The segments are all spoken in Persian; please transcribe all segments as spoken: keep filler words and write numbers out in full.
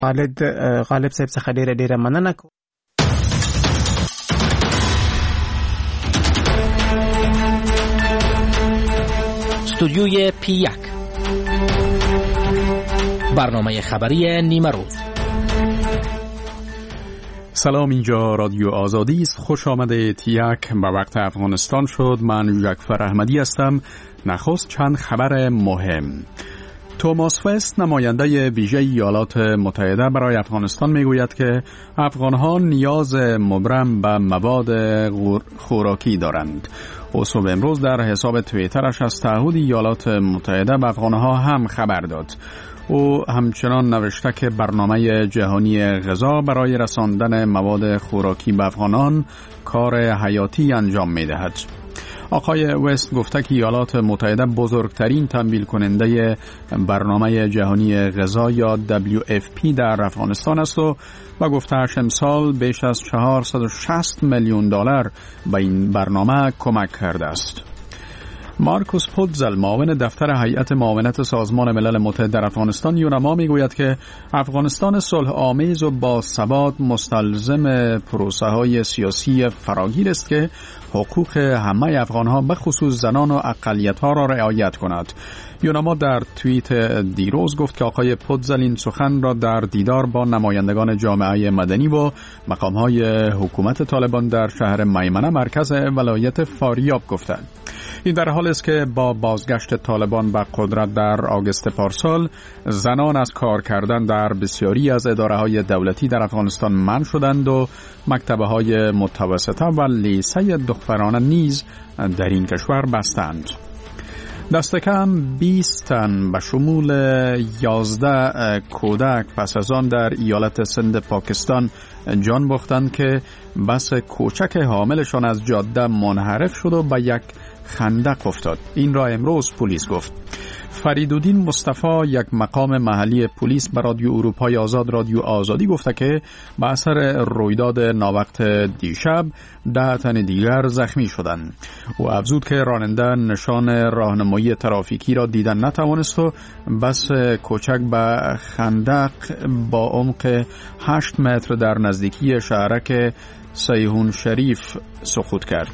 خالد غالب صاحب څخه ډیره ډیره مننه کوم. استودیوی پی یک، برنامه خبری نیمه روز. سلام، اینجا رادیو آزادی است. خوش آمده. تیک به وقت افغانستان شد. من یکفر احمدی هستم. نخست چند خبر مهم. توماس وست، نماینده ویژه ایالات متحده برای افغانستان، میگوید که افغانها نیاز مبرم به مواد خوراکی دارند. او صبح امروز در حساب توییترش از تعهد ایالات متحده به افغانها هم خبر داد. او همچنان نوشته که برنامه جهانی غذا برای رساندن مواد خوراکی به افغانان کار حیاتی انجام می‌دهد. آقای وست گفته که ایالات متحده بزرگترین تمویل کننده برنامه جهانی غذا یا دبلیو اف پی در افغانستان است و و گفته‌اش امسال بیش از چهارصد و شصت میلیون دلار به این برنامه کمک کرده است. مارکوس پودزل، معاون دفتر هیئت معاونت سازمان ملل متحد در افغانستان یونما، میگوید که افغانستان صلح آمیز و با ثبات مستلزم پروسه های سیاسی فراگیر است که حقوق همه افغانها به خصوص زنان و اقلیت‌ها را رعایت کند. یونما در توییت دیروز گفت که آقای پودزل این سخن را در دیدار با نمایندگان جامعه مدنی و مقام‌های حکومت طالبان در شهر میمنه، مرکز ولایت فاریاب گفتند. این در حالی است که با بازگشت طالبان به قدرت در آگوست پارسال، زنان از کار کردن در بسیاری از اداره‌های دولتی در افغانستان منع شدند و مکتبه‌های متوسطه و لیسه دخترانه نیز در این کشور بستند. دست کم بیست تن به شمول یازده کودک پس از آن در ایالت سند پاکستان جان باختند که بس کوچک حاملشان از جاده منحرف شد و به یک خندق افتاد. این را امروز پلیس گفت. فریدالدین مصطفی، یک مقام محلی پلیس، به رادیو اروپای آزاد رادیو آزادی گفته که به اثر رویداد ناوقت دیشب ده تن دیگر زخمی شدند. او افزود که راننده نشان راهنمایی ترافیکی را دیدن نتوانست و بس کوچک به خندق با عمق هشت متر در نزدیکی شهرک سیهون شریف سقوط کرد.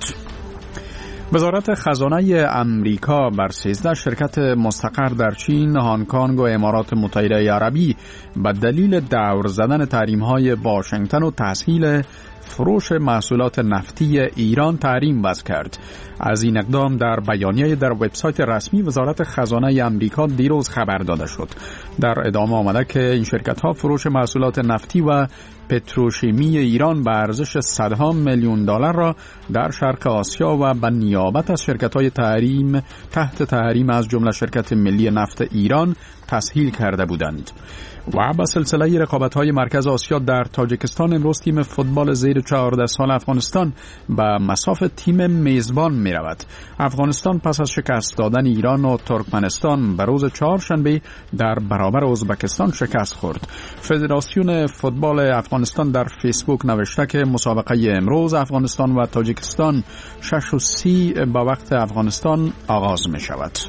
وزارت خزانه امریکا بر سیزده شرکت مستقر در چین، هنگ کنگ و امارات متحده عربی به دلیل دور زدن تحریم‌های واشنگتن و تسهیل فروش محصولات نفتی ایران تحریم وضع کرد. از این اقدام در بیانیه در وبسایت رسمی وزارت خزانه امریکا دیروز خبر داده شد. در ادامه آمده که این شرکت‌ها فروش محصولات نفتی و پتروشیمی ایران به ارزش صدها میلیون دلار را در شرق آسیا و به نیابت از شرکت‌های تحریم تحت تحریم از جمله شرکت ملی نفت ایران تسهیل کرده بودند. و با سلسله رقابت‌های مرکز آسیا در تاجیکستان، امروز تیم فوتبال زیر چهارده سال افغانستان به مصاف تیم میزبان می‌رود. افغانستان پس از شکست دادن ایران و ترکمنستان به روز چهارشنبه در برابر ازبکستان شکست خورد. فدراسیون فوتبال افغانستان در فیسبوک نوشته که مسابقه امروز افغانستان و تاجیکستان شش و سی به وقت افغانستان آغاز می‌شود.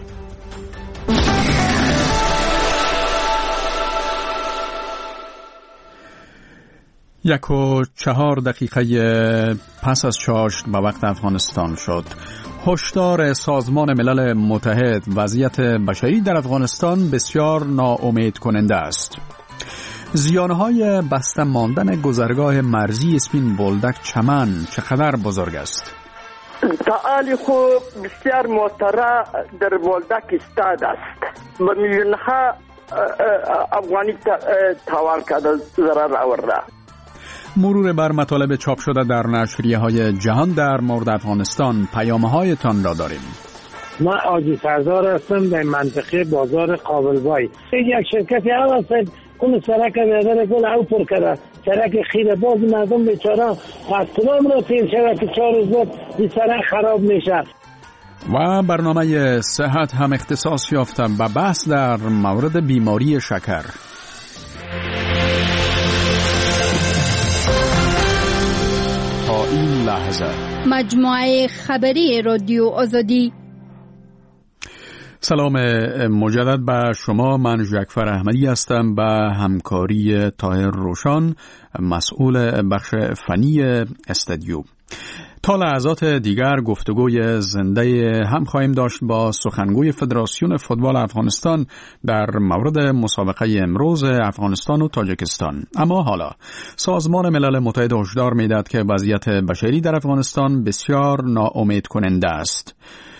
یک و چهار دقیقه پس از چاشت به وقت افغانستان شد. هشدار سازمان ملل متحد: وضعیت بشری در افغانستان بسیار ناامید کننده است. زیانهای بسته ماندن گذرگاه مرزی اسپین بولدک چمن چقدر بزرگ است؟ تعالی خوب بسیار موتره در بولدک استاد است. به میلیونها افغانی تاوان کرده، ضرر آورده. مرور بر مطالب چاپ شده در نشریه های جهان در مورد افغانستان، پیامه هایتان را داریم. من آجی سردار هستم در منطقه بازار قابلبای. یک شرکتی هم هست اون سرک میادن گل او پر کرده، سرک خیره باز مردم بیچاره از تمام را تیر شده که چهار روز بعد این سرک خراب میشه. و برنامه صحت هم اختصاص یافته به بحث در مورد بیماری شکر. تا این لحظه مجموعه خبری رادیو آزادی. سلام مجدد به شما. من جعفر احمدی هستم به همکاری طاهر روشان، مسئول بخش فنی استودیو. تا لحظات دیگر گفتگوی زنده هم خواهیم داشت با سخنگوی فدراسیون فوتبال افغانستان در مورد مسابقه امروز افغانستان و تاجیکستان. اما حالا سازمان ملل متحد هشدار می‌دهد که وضعیت بشری در افغانستان بسیار ناامید کننده است.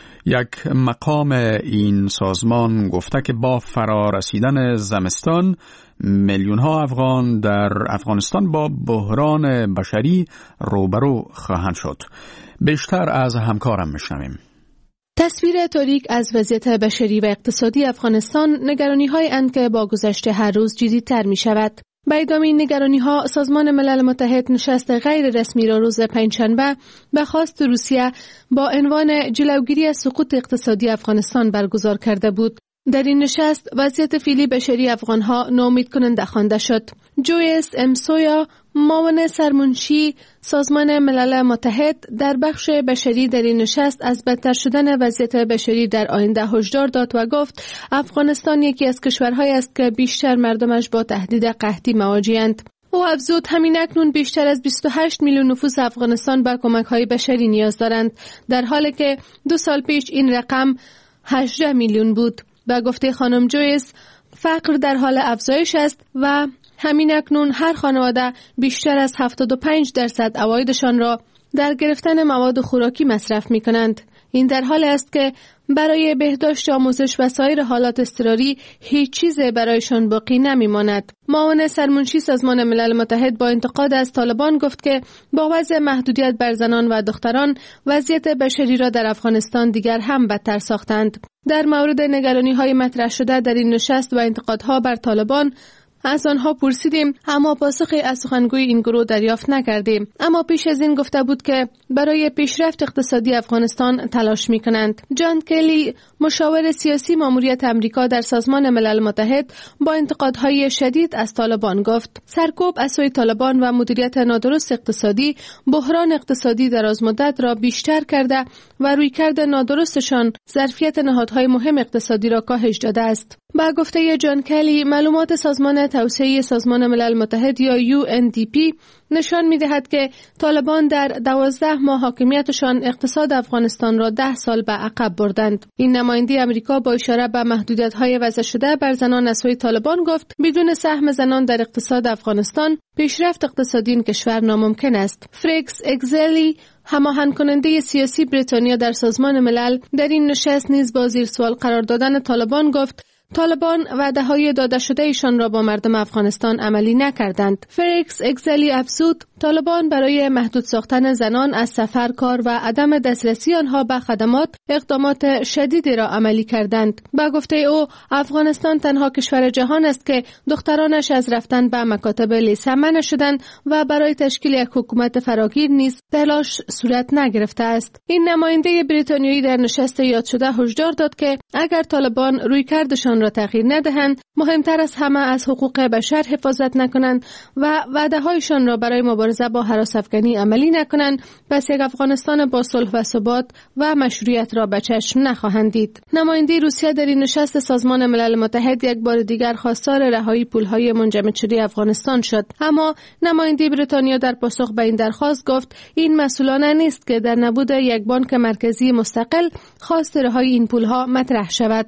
یک مقام این سازمان گفته که با فرا رسیدن زمستان میلیون ها افغان در افغانستان با بحران بشری روبرو خواهند شد. بیشتر از همکارم میشنویم. تصویر تاریک از وضعیت بشری و اقتصادی افغانستان نگرانی‌های اند که با گذشت هر روز جدی‌تر می‌شود. به ادامه این نگرانی‌ها سازمان ملل متحد نشست غیر رسمی را روز پنجشنبه به خواست روسیه با عنوان جلوگیری از سقوط اقتصادی افغانستان برگزار کرده بود. در این نشست وضعیت فعلی بشری افغان‌ها ناامید کننده خوانده شد. جویس امسویا، معاون سرمنشی سازمان ملل متحد، در بخش بشری در این نشست از بدتر شدن وضعیت بشری در آینده هشدار داد و گفت افغانستان یکی از کشورهایی است که بیشتر مردمش با تهدید قحطی مواجه‌اند. او افزود همین اکنون بیشتر از بیست و هشت میلیون نفوس افغانستان به کمک‌های بشری نیاز دارند، در حالی که دو سال پیش این رقم هجده میلیون بود. به گفته خانم جویس، فقر در حال افزایش است و همین اکنون هر خانواده بیشتر از هفتاد و پنج درصد عوایدشان را در گرفتن مواد خوراکی مصرف می کنند. این در حال است که برای بهداشت، آموزش و سایر حالات اضطراری هیچ چیز برایشان باقی نمی ماند. معاون سرمنشی سازمان ملل متحد با انتقاد از طالبان گفت که با وضع محدودیت بر زنان و دختران وضعیت بشری را در افغانستان دیگر هم بدتر ساختند. در مورد نگرانی‌های مطرح شده در این نشست و انتقادها بر طالبان از آنها پرسیدیم، اما پاسخی از سخنگوی این گروه دریافت نکردیم. اما پیش از این گفته بود که برای پیشرفت اقتصادی افغانستان تلاش می کنند. جان کلی، مشاور سیاسی ماموریت امریکا در سازمان ملل متحد، با انتقادهای شدید از طالبان گفت سرکوب از سوی طالبان و مدیریت نادرست اقتصادی بحران اقتصادی درازمدت را بیشتر کرده و رویکرد نادرستشان ظرفیت نهادهای مهم اقتصادی را کاهش داده است. با گفته جان کلی، معلومات سازمان توسعه سازمان ملل متحد یا یو ان دی پی نشان می‌دهد که طالبان در دوازده ماه حاکمیتشان اقتصاد افغانستان را ده سال به عقب بردند. این نماینده امریکا با اشاره به محدودیت‌های وضع شده بر زنان از سوی طالبان گفت بدون سهم زنان در اقتصاد افغانستان پیشرفت اقتصادی این کشور ناممکن است. فریکس اگزلی، هماهنگ کننده سیاسی بریتانیا در سازمان ملل، در این نشست نیز با زیر سوال قرار دادن طالبان گفت طالبان وعده‌های داده شده ایشان را با مردم افغانستان عملی نکردند. فریکس اگزلی افزود طالبان برای محدود ساختن زنان از سفر، کار و عدم دسترسی آنها به خدمات اقدامات شدیدی را عملی کردند. با گفته او افغانستان تنها کشور جهان است که دخترانش از رفتن به مکاتب لیسه منع شدند و برای تشکیل یک حکومت فراگیر نیز تلاش صورت نگرفته است. این نماینده بریتانیایی در نشست یاد شده هشدار داد که اگر طالبان رویکردشان را تغییر ندهند، مهمتر از همه از حقوق بشر حفاظت نکنند و وعده‌هایشان را برای مبارزه با هراس افغانی عملی نکنند، پس یک افغانستان با صلح و ثبات و مشروعیت را به چشم نخواهند دید. نماینده روسیه در این نشست سازمان ملل متحد یک بار دیگر خواستار رهایی پول‌های منجمد شده افغانستان شد، اما نماینده بریتانیا در پاسخ به این درخواست گفت این مسئولانه نیست که در نبود یک بانک مرکزی مستقل خواست رهایی این پول‌ها مطرح شود.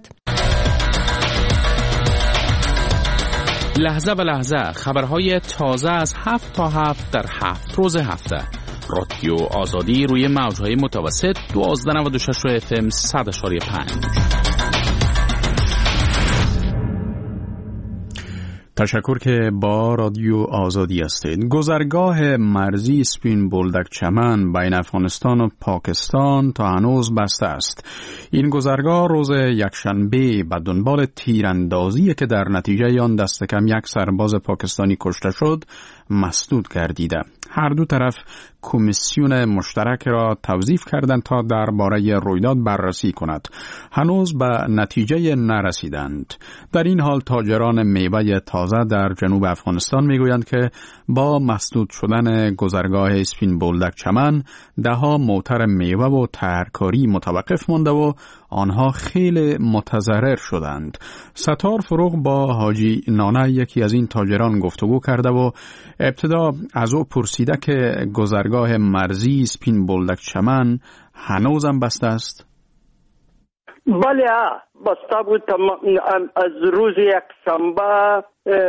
لحظه به لحظه خبرهای تازه از هفت تا هفت در هفت روز هفته. رادیو آزادی روی موجهای متوسط دوازده نود و شش اف ام صد و پنج. تشکر که با رادیو آزادی هستید. گذرگاه مرزی سپین بولدک چمن بین افغانستان و پاکستان تا هنوز بسته است. این گذرگاه روز یکشنبه به دنبال تیراندازی که در نتیجه آن دست کم یک سرباز پاکستانی کشته شد مسدود گردیده. هر دو طرف کمیسیون مشترک را توظیف کردند تا درباره رویداد بررسی کند. هنوز به نتیجه نرسیدند. در این حال تاجران میوه تازه در جنوب افغانستان میگویند که با مسدود شدن گذرگاه سپین بولدک چمن دهها موتر میوه و ترکاری متوقف مانده و آنها خیلی متضرر شدند. ستار فروغ با حاجی نانه یکی از این تاجران گفتگو کرده و ابتدا از او پرسیده که گذرگاه مرزی اسپین بولدک چمن هنوزم بسته است؟ بله بسته بود. از روز یک شنبه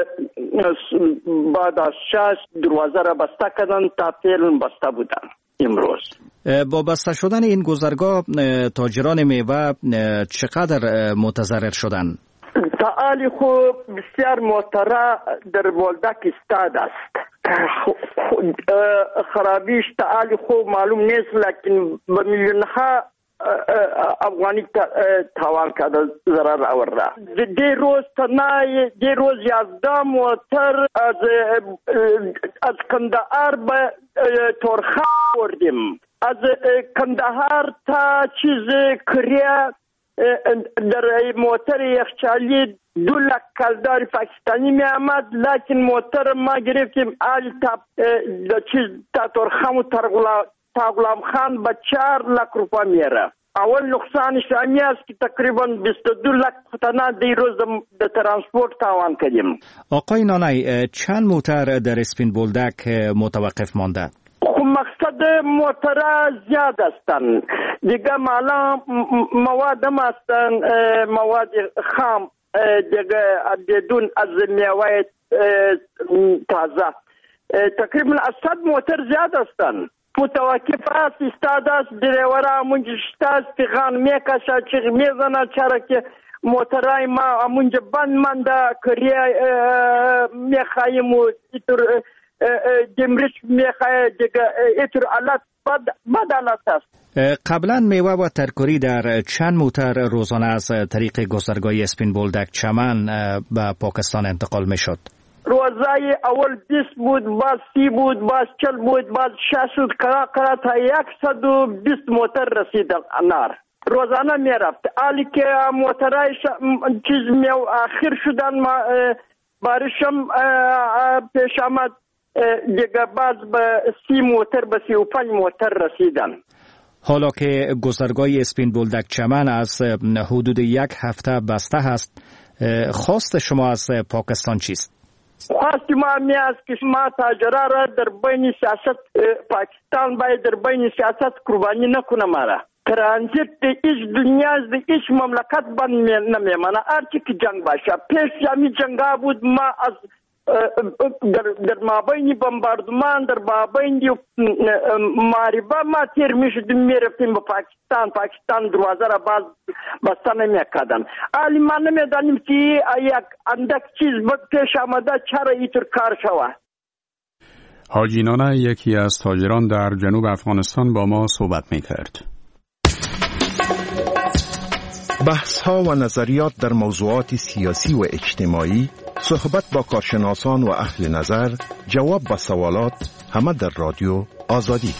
بعد از شش دروازه را بسته کردن تا فعلا بسته بودن. امروز با بسته شدن این گذرگاه تاجران میوه چقدر متضرر شدن؟ تعالی خوب بسیار محترم در بولدک استاد است. خرابیش تعالی خوب معلوم نیست، لیکن به میلیون ها افغانی تاوان کرده، ضرر آورده. دی روز تنهای دی روز یازده موتر از از کندهار به تورخم بردیم. از کندهار تا چیز کریا در موتر یخچالی دو لک کلدار پاکستانی می آمد، لیکن موتر ما گرفتیم آل تا چیز تا تورخم و تا غلام خان به چهار لک روپا میره. اول نقصانش همی است که تقریبا بیست و دو لک تنها دی روز در ترانسپورت تاوان کردیم. آقای نانای، چند موتر در اسپین بولدک متوقف مانده؟ خب مقصد موتر زیاد هستند دیگه، مالا مواد هم هستند، مواد خام دیگه بدون از میوه تازه. تقریبا از صد موتر زیاد هستند. متوقف است، استاد است، دریورا منجا شتاست، پیغان میکشه، چیغ میزنه، چرا که موترهای ما منجا بند منده، کریه میخواییم و ایتر دمریش میخواه دیگه، ایتر علت بد علت است. قبلا میوه و ترکاری در چند موتر روزانه از طریق گذرگاه اسپین بولدک چمن به پاکستان انتقال میشد؟ روزای اول بیست بود، باز سی بود، باز چل بود، باز شش بود، کرا کرا تا یکصد و بیست موتر رسید انار روزانه می رفت. حالی که موترهای چیز می آخر شدن، بارشم پیش آمد دیگه، باز به سی موتر به سی و پنج موتر رسیدن. حالا که گذرگاه اسپین بولدک چمن از حدود یک هفته بسته هست، خواست شما از پاکستان چیست؟ خواست ما می است که ما تاجرها را در بین سیاست پاکستان باید در بین سیاست قربانی نکنه. مرا ترانزیت در ایش دنیا در ایش مملکت بند نمیمانه. هرچی که جنگ باشه، پیش یمی جنگا بود، ما از در در مابین بمباردمان، در مابین معربه ما تیر میشدیم میرفتیم به پاکستان. پاکستان دروازه را باز بسته نمیکردن. حالی ما نمیدانیم که یک اندک چیز پیش آمده چرا اینطور کار شود. حاجی نانه یکی از تاجران در جنوب افغانستان با ما صحبت میکرد. بحث ها و نظریات در موضوعات سیاسی و اجتماعی، صحبت با کارشناسان و اهل نظر، جواب با سوالات، همه در رادیو آزادی.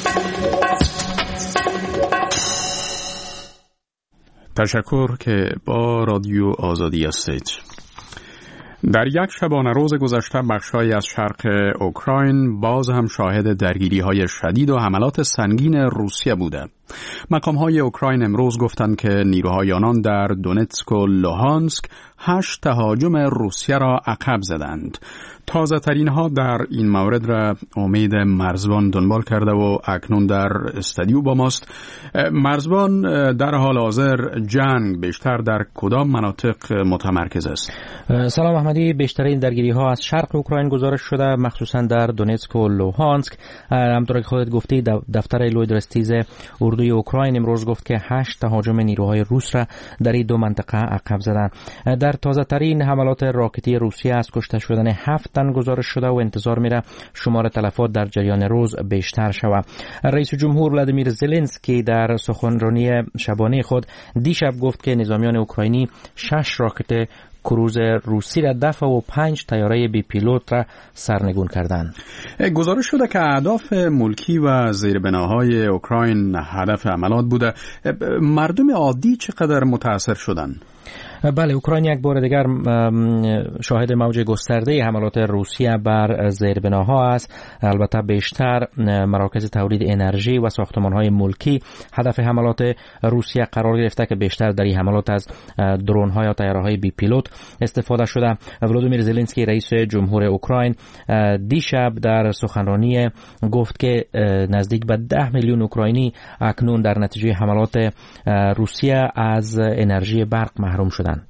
تشکر که با رادیو آزادی هستید. در یک شبانه روز گذشته بخش‌هایی از شرق اوکراین باز هم شاهد درگیری‌های شدید و حملات سنگین روسیه بوده. مقام‌های اوکراین امروز گفتند که نیروهای آنان در دونتسک و لوهانسک هشت تهاجم روسیه را عقب زدند. تازه ترین ها در این مورد را امید مرزبان دنبال کرده و اکنون در استودیو با ماست. مرزبان، در حال حاضر جنگ بیشتر در کدام مناطق متمرکز است؟ سلام احمدی، بیشترین درگیری ها از شرق اوکراین گزارش شده، مخصوصا در دونتسک و لوهانسک. همونطور که خودت گفتی، دفتر لوید رستیز اردوی اوکراین امروز گفت که هشت تهاجم نیروهای روس را در این دو منطقه عقب زدند. در تازه ترین حملات راکتی روسیه از کشته شدن هفت تن گزارش شده و انتظار میره شمار تلفات در جریان روز بیشتر شود. رئیس جمهور ولادیمیر زلنسکی در سخنرانی شبانه خود دیشب گفت که نظامیان اوکراینی شش راکت کروز روسی را دفع و پنج طیاره بی پیلوت را سرنگون کردند. گزارش شده که اهداف ملکی و زیربناهای اوکراین هدف حملات بوده. مردم عادی چقدر متاثر شدند؟ بله، اوکراین یک بار دیگر شاهد موج گسترده حملات روسیه بر زیربناها است. البته بیشتر مراکز تولید انرژی و ساختمان‌های ملکی هدف حملات روسیه قرار گرفته که بیشتر در این حملات از درون‌ها یا طیاره‌های بی پیلوت استفاده شده. ولودیمیر زلنسکی رئیس جمهور اوکراین دیشب در سخنرانی گفت که نزدیک به ده میلیون اوکراینی اکنون در نتیجه حملات روسیه از انرژی برق محروم شدند.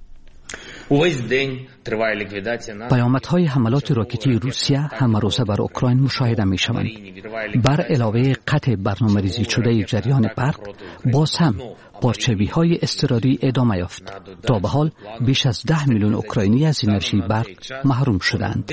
پیامدهای حملات راکتی روسیه همه روزه بر اوکراین مشاهده می شوند. بر علاوه قطع برنامه‌ریزی شده جریان برق، باز هم پارچوی های اضطراری ادامه یافت. تا به حال بیش از ده میلیون اوکراینی از انرژی برق محروم شدند.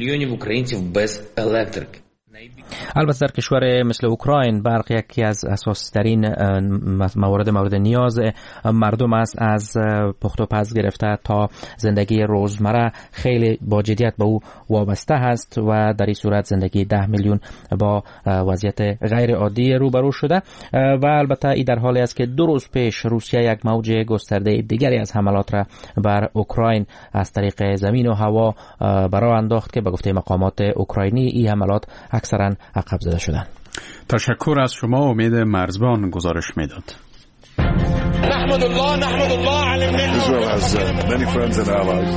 البته در کشور مثل اوکراین برق یکی از اساسی ترین موارد مورد نیاز مردم است. از پخت و پز گرفته تا زندگی روزمره خیلی با جدیت به او وابسته است و در این صورت زندگی ده میلیون با وضعیت غیر عادی روبرو شده. و البته این در حالی است که دو روز پیش روسیه یک موج گسترده دیگری از حملات را بر اوکراین از طریق زمین و هوا برآ انداخت که به گفته مقامات اوکراینی این حملات اکثرا عقب زده شدن. تشکر از شما. امید مرزبان گزارش میداد. نحمد الله نحمد الله على النعمة. Israel has uh, many friends and allies.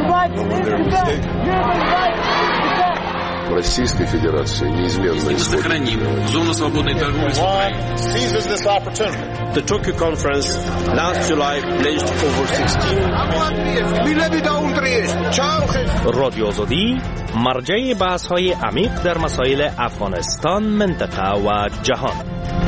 Российской Федерации неизменно сохраним зону свободной торговли с Украиной. Seizes this opportunity. The Tokyo conference last July pledged over sixteen. رادیو آزادی مرجع بحث‌های عمیق در مسائل افغانستان، منطقه و جهان.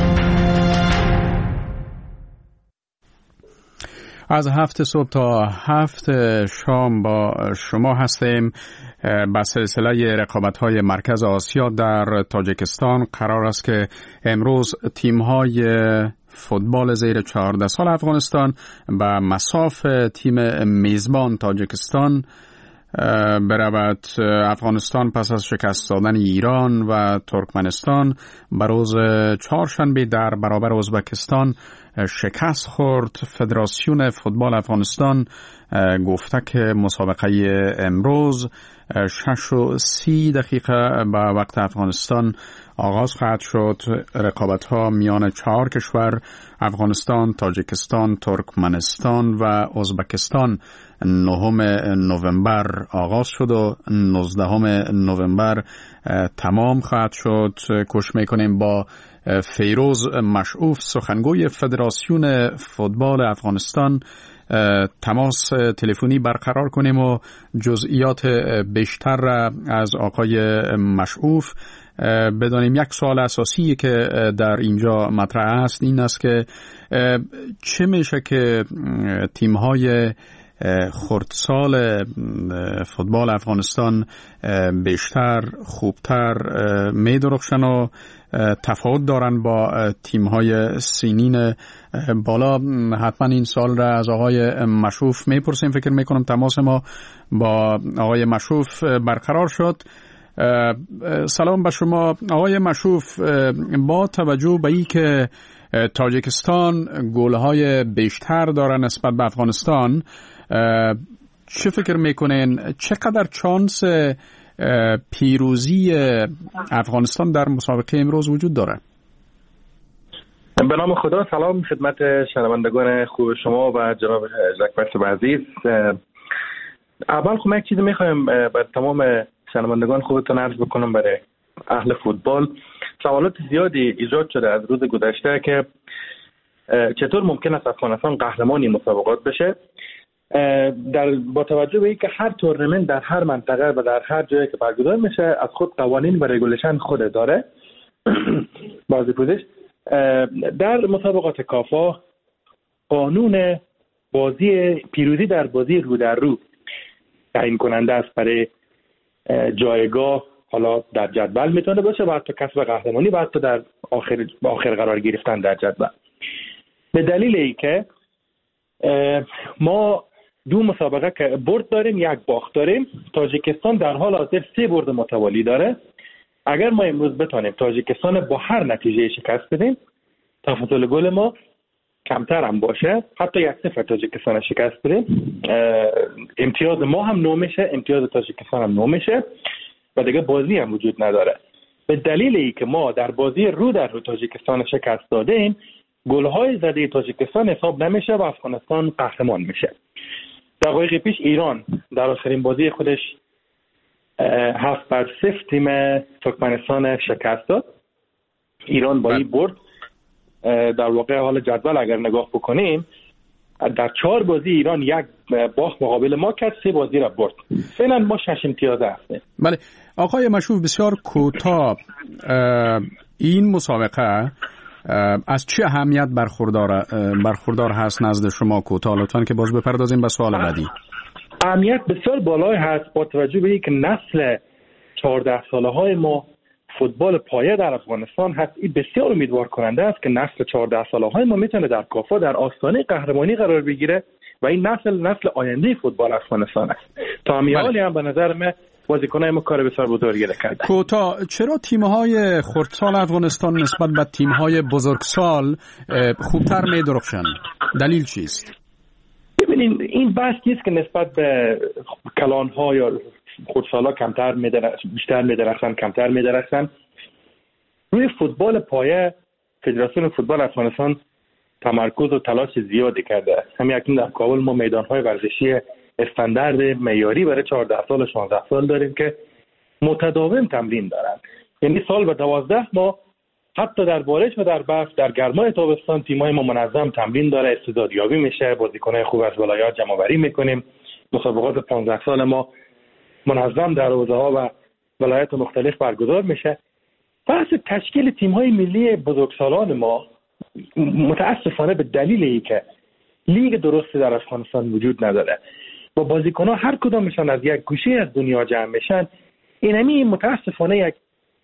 از هفت صبح تا هفت شام با شما هستیم. با سلسله رقابت‌های مرکز آسیا در تاجیکستان قرار است که امروز تیم‌های فوتبال زیر چهارده سال افغانستان به مصاف تیم میزبان تاجیکستان برود. افغانستان پس از شکست دادن ایران و ترکمنستان به روز چهارشنبه در برابر ازبکستان شکست خورد. فدراسیون فوتبال افغانستان گفته که مسابقه امروز شش و سی دقیقه به وقت افغانستان آغاز خواهد شد. رقابت ها میان چهار کشور افغانستان، تاجیکستان، ترکمنستان و ازبکستان نهم نوامبر آغاز شد و نوزدهم نوامبر تمام خواهد شد. کوشش میکنیم با فیروز مشعوف سخنگوی فدراسیون فوتبال افغانستان تماس تلفنی برقرار کنیم و جزئیات بیشتر را از آقای مشعوف بدانیم. یک سوال اساسی که در اینجا مطرح است این است که چه میشه که تیم‌های خردسال فوتبال افغانستان بیشتر خوبتر می‌درخشن و تفاوت دارن با تیم‌های سینین بالا. حتما این سال را از آقای مشعوف میپرسیم. فکر میکنم تماس ما با آقای مشعوف برقرار شد. سلام به شما آقای مشعوف. با توجه به این که تاجیکستان گل‌های بیشتر داره نسبت به افغانستان، چه فکر میکنین چقدر چانس پیروزی افغانستان در مسابقه امروز وجود داره؟ به نام خدا. سلام خدمت شنوندگان خوب شما و جناب ژاک عزیز. اول خب یک چیزی میخوایم بر تمام شنوندگان خوبتون عرض بکنم برای اهل فوتبال. سوالات زیادی ایجاد شده از روز گذشته که چطور ممکن است افغانستان قهرمانی مسابقات بشه، در با توجه به اینکه هر تورنمنت در هر منطقه و در هر جایی که برگزار میشه از خود قوانین و رگولیشن خود داره. بازی پوزش در مسابقات کافا قانون بازی پیروزی در بازی رو در رو تعیین کننده است برای جایگاه، حالا در جدول میتونه باشه و حتی کسب قهرمانی و حتی در آخر آخر قرار گرفتن در جدول. به دلیل اینکه ما دو مسابقه که برد داریم یک باخت داریم، تاجیکستان در حال حاضر سه برد متوالی داره. اگر ما امروز بتونیم تاجیکستان با هر نتیجه شکست بدیم، تفاضل گل ما کمتر هم باشه، حتی یک صفر تاجیکستان شکست بدیم، امتیاز ما هم نو میشه، امتیاز تاجیکستان هم نو میشه و دیگه بازی هم وجود نداره. به دلیل ای که ما در بازی رو در رو تاجیکستان شکست دادیم، گل‌های زده تاجیکستان حساب نمیشه و افغانستان قهرمان میشه. دقایق پیش ایران در آخرین بازی خودش هفت بر صفر تیم ترکمنستان شکست داد. ایران بازی برد. در واقع حال جدول اگر نگاه بکنیم، در چهار بازی ایران یک باخت مقابل ما کرد، سه بازی را برد. فعلا ما شش امتیاز هستیم. بله آقای مشوف، بسیار کوتاه این مسابقه از چه اهمیت برخوردار برخوردار هست نزد شما؟ کوتاه لطفاً که باز بپردازیم به سوال بعدی. اهمیت بسیار بالای هست با توجه به اینکه نسل چهارده ساله های ما فوتبال پایه در افغانستان هست. این بسیار امیدوار کننده است که نسل چهارده ساله های ما میتونه در کافا در آستانه قهرمانی قرار بگیره و این نسل نسل آینده فوتبال افغانستان است. تا همیالی هم به نظر من بازیکنای ما کار بسیار بزرگی کرده. کوتا، چرا تیم‌های خردسال افغانستان نسبت به تیم‌های بزرگسال خوبتر می‌درخشند؟ دلیل چیست؟ ببینید این بحث نیست که نسبت به کلان‌ها یا خردسال‌ها کمتر می‌درخشن، بیشتر می‌درخشن، کمتر می‌درخشن. روی فوتبال پایه فدراسیون فوتبال افغانستان تمرکز و تلاش زیادی کرده. همین اکنون در کابل ما میدان‌های ورزشی استاندارد معیاری برای چهارده سال و شانزده سال داریم که متداوم تمرین دارن. یعنی سال به دوازده ماه حتی در بارش و در برف در گرمای تابستان تیمای ما منظم تمرین داره، استعدادیابی میشه، بازیکنای خوب از ولایات جمع آوری میکنیم. مسابقات پانزده سال ما منظم در حوزه‌ها و ولایات مختلف برگزار میشه. بحث تشکیل تیم‌های ملی بزرگسالان ما متاسفانه به دلیل اینکه لیگ درستی در افغانستان وجود نداره و بازیکن‌ها هر کدامشان از یک گوشه از دنیا جمع میشن، اینمی متاسفانه یک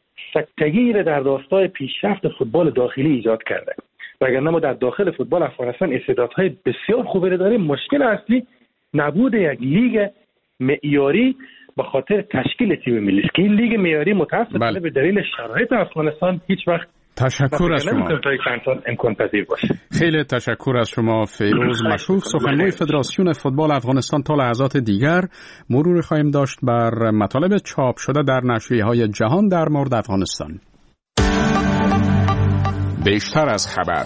سکتگیر در راستای پیشرفت فوتبال داخلی ایجاد کرده. وگرنه ما در داخل فوتبال افغانستان استعدادهای بسیار خوبی داریم. مشکل اصلی نبود یک لیگ معیاری به خاطر تشکیل تیم ملی است که این لیگ معیاری متاسفانه بله. به دلیل شرایط افغانستان هیچ وقت تشکر از شما. امکان پذیر باشه. خیلی تشکر از شما فیروز مشوف، سخنگوی فدراسیون فوتبال افغانستان. تا لحظات دیگر مرور خواهیم داشت بر مطالب چاپ شده در نشریه‌های جهان در مورد افغانستان. بیشتر از خبر.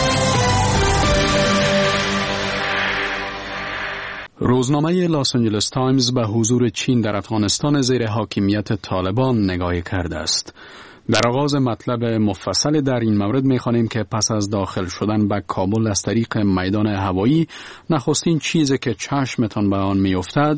روزنامه لاس آنجلس تایمز به حضور چین در افغانستان زیر حاکمیت طالبان نگاهی کرده است. در آغاز مطلب مفصل در این مورد می‌خوانیم که پس از داخل شدن به کابل از طریق میدان هوایی، نخستین چیزی که چشمتان به آن می‌افتد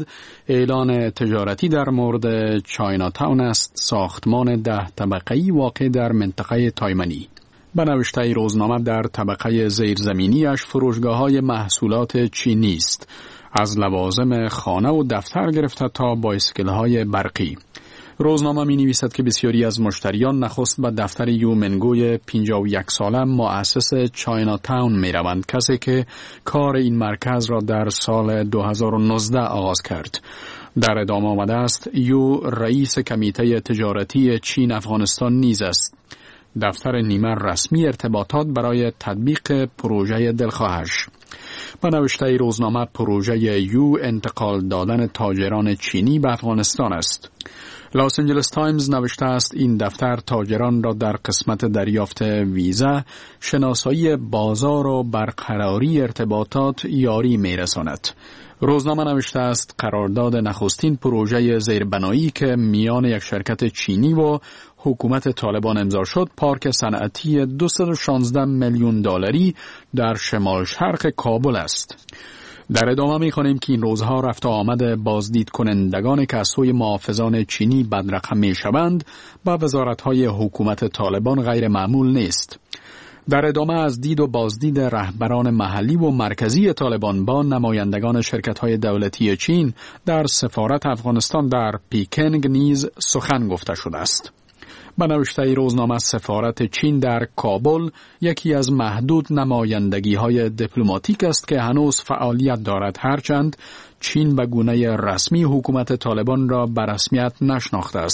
اعلان تجارتی در مورد چاینا تاون است، ساختمان ده طبقه‌ای واقع در منطقه تایمنی. به نوشته روزنامه در طبقه زیرزمینیش فروشگاه‌های محصولات چینی است، از لوازم خانه و دفتر گرفته تا بایسکل‌های برقی. روزنامه می نویسد که بسیاری از مشتریان نخست به دفتر یو منگوی پنجاه و یک ساله مؤسس چاینا تاون می روند، کسی که کار این مرکز را در سال دو هزار و نوزده آغاز کرد. در ادامه آمده است یو رئیس کمیته تجارتی چین افغانستان نیز است. دفتر نیمه رسمی ارتباطات برای تطبیق پروژه دلخواهش. به نوشته روزنامه پروژه یو انتقال دادن تاجران چینی به افغانستان است. لاس آنجلس تایمز نوشته است این دفتر تاجران را در قسمت دریافت ویزا، شناسایی بازار و برقراری ارتباطات یاری می‌رساند. روزنامه نوشته است قرارداد نخستین پروژه زیربنایی که میان یک شرکت چینی و حکومت طالبان امضا شد، پارک صنعتی دویست و شانزده میلیون دلاری در شمال شرق کابل است. در ادامه می‌خوانیم که این روزها رفت و آمد بازدید کنندگان که از سوی محافظان چینی بدرقم می‌شوند با وزارت‌های حکومت طالبان غیر معمول نیست. در ادامه از دید و بازدید رهبران محلی و مرکزی طالبان با نمایندگان شرکت‌های دولتی چین در سفارت افغانستان در پیکنگ نیز سخن گفته شده است. به نوشته روزنامه سفارت چین در کابل یکی از محدود نمایندگی‌های دیپلماتیک است که هنوز فعالیت دارد، هرچند چین به گونه رسمی حکومت طالبان را به رسمیت نشناخته است.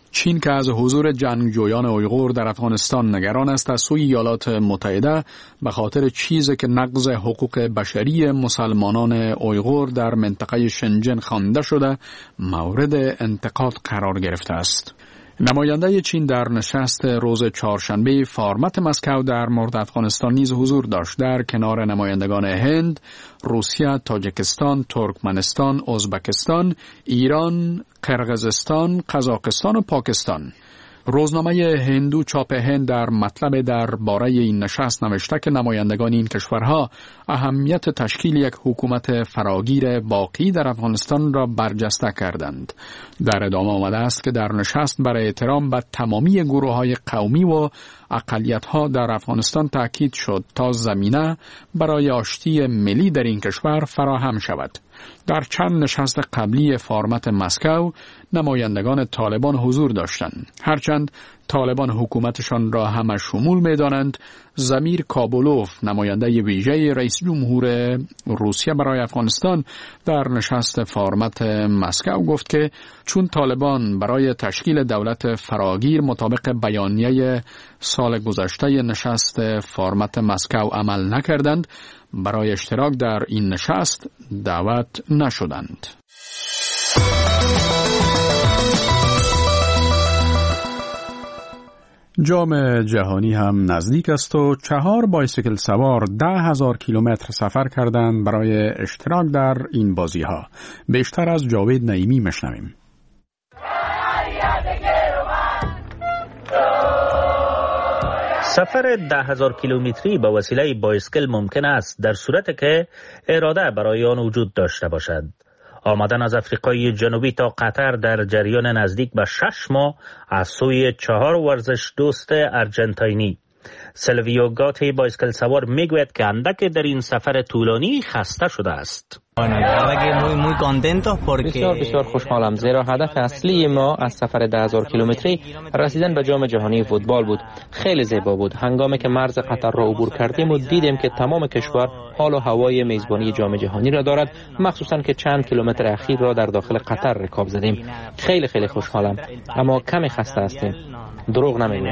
چین که از حضور جنگجویان اویغور در افغانستان نگران است، از سوی ایالات متحده به خاطر چیزی که نقض حقوق بشری مسلمانان اویغور در منطقه شنجن خوانده شده مورد انتقاد قرار گرفته است. نماینده چین در نشست روز چهارشنبه فارمت مسکو در مورد افغانستان نیز حضور داشت، در کنار نمایندگان هند، روسیه، تاجیکستان، ترکمنستان، ازبکستان، ایران، قرقیزستان، قزاقستان و پاکستان. روزنامه هندو چاپ هند در مطلب درباره این نشست نوشته که نمایندگان این کشورها اهمیت تشکیل یک حکومت فراگیر باقی در افغانستان را برجسته کردند. در ادامه آمده است که در نشست برای احترام به تمامی گروه‌های قومی و اقلیت‌ها در افغانستان تاکید شد تا زمینه برای آشتی ملی در این کشور فراهم شود. در چند نشست قبلی فارمت مسکو نمایندگان طالبان حضور داشتند. هرچند طالبان حکومتشان را همه شمول می دانند، زمیر کابولوف نماینده ویژه رئیس جمهور روسیه برای افغانستان در نشست فارمت مسکو گفت که چون طالبان برای تشکیل دولت فراگیر مطابق بیانیه سال گذشته نشست فارمت مسکو عمل نکردند، برای اشتراک در این نشست دعوت نشدند. جام جهانی هم نزدیک است و چهار بایسیکل سوار ده هزار کیلومتر سفر کردند برای اشتراک در این بازی ها. بیشتر از جاوید نعیمی مشنویم. سفر ده هزار کیلومتری با وسیله بایسکل ممکن است در صورتی که اراده برای آن وجود داشته باشد. آمدن از افریقای جنوبی تا قطر در جریان نزدیک به شش ماه از سوی چهار ورزش دوست ارجنتینی. سلویو گاتی بایسکل سوار میگوید که اندک در این سفر طولانی خسته شده است. بسیار بسیار خوشحالم، زیرا هدف اصلی ما از سفر ده هزار کیلومتری رسیدن به جام جهانی فوتبال بود. خیلی زیبا بود. هنگامی که مرز قطر را عبور کردیم و دیدیم که تمام کشور حال و هوای میزبانی جام جهانی را دارد، مخصوصا که چند کیلومتر اخیر را در داخل قطر رکاب زدیم. خیلی خیلی خوشحالم، اما کمی خسته هستیم. دروغ نمیگویم.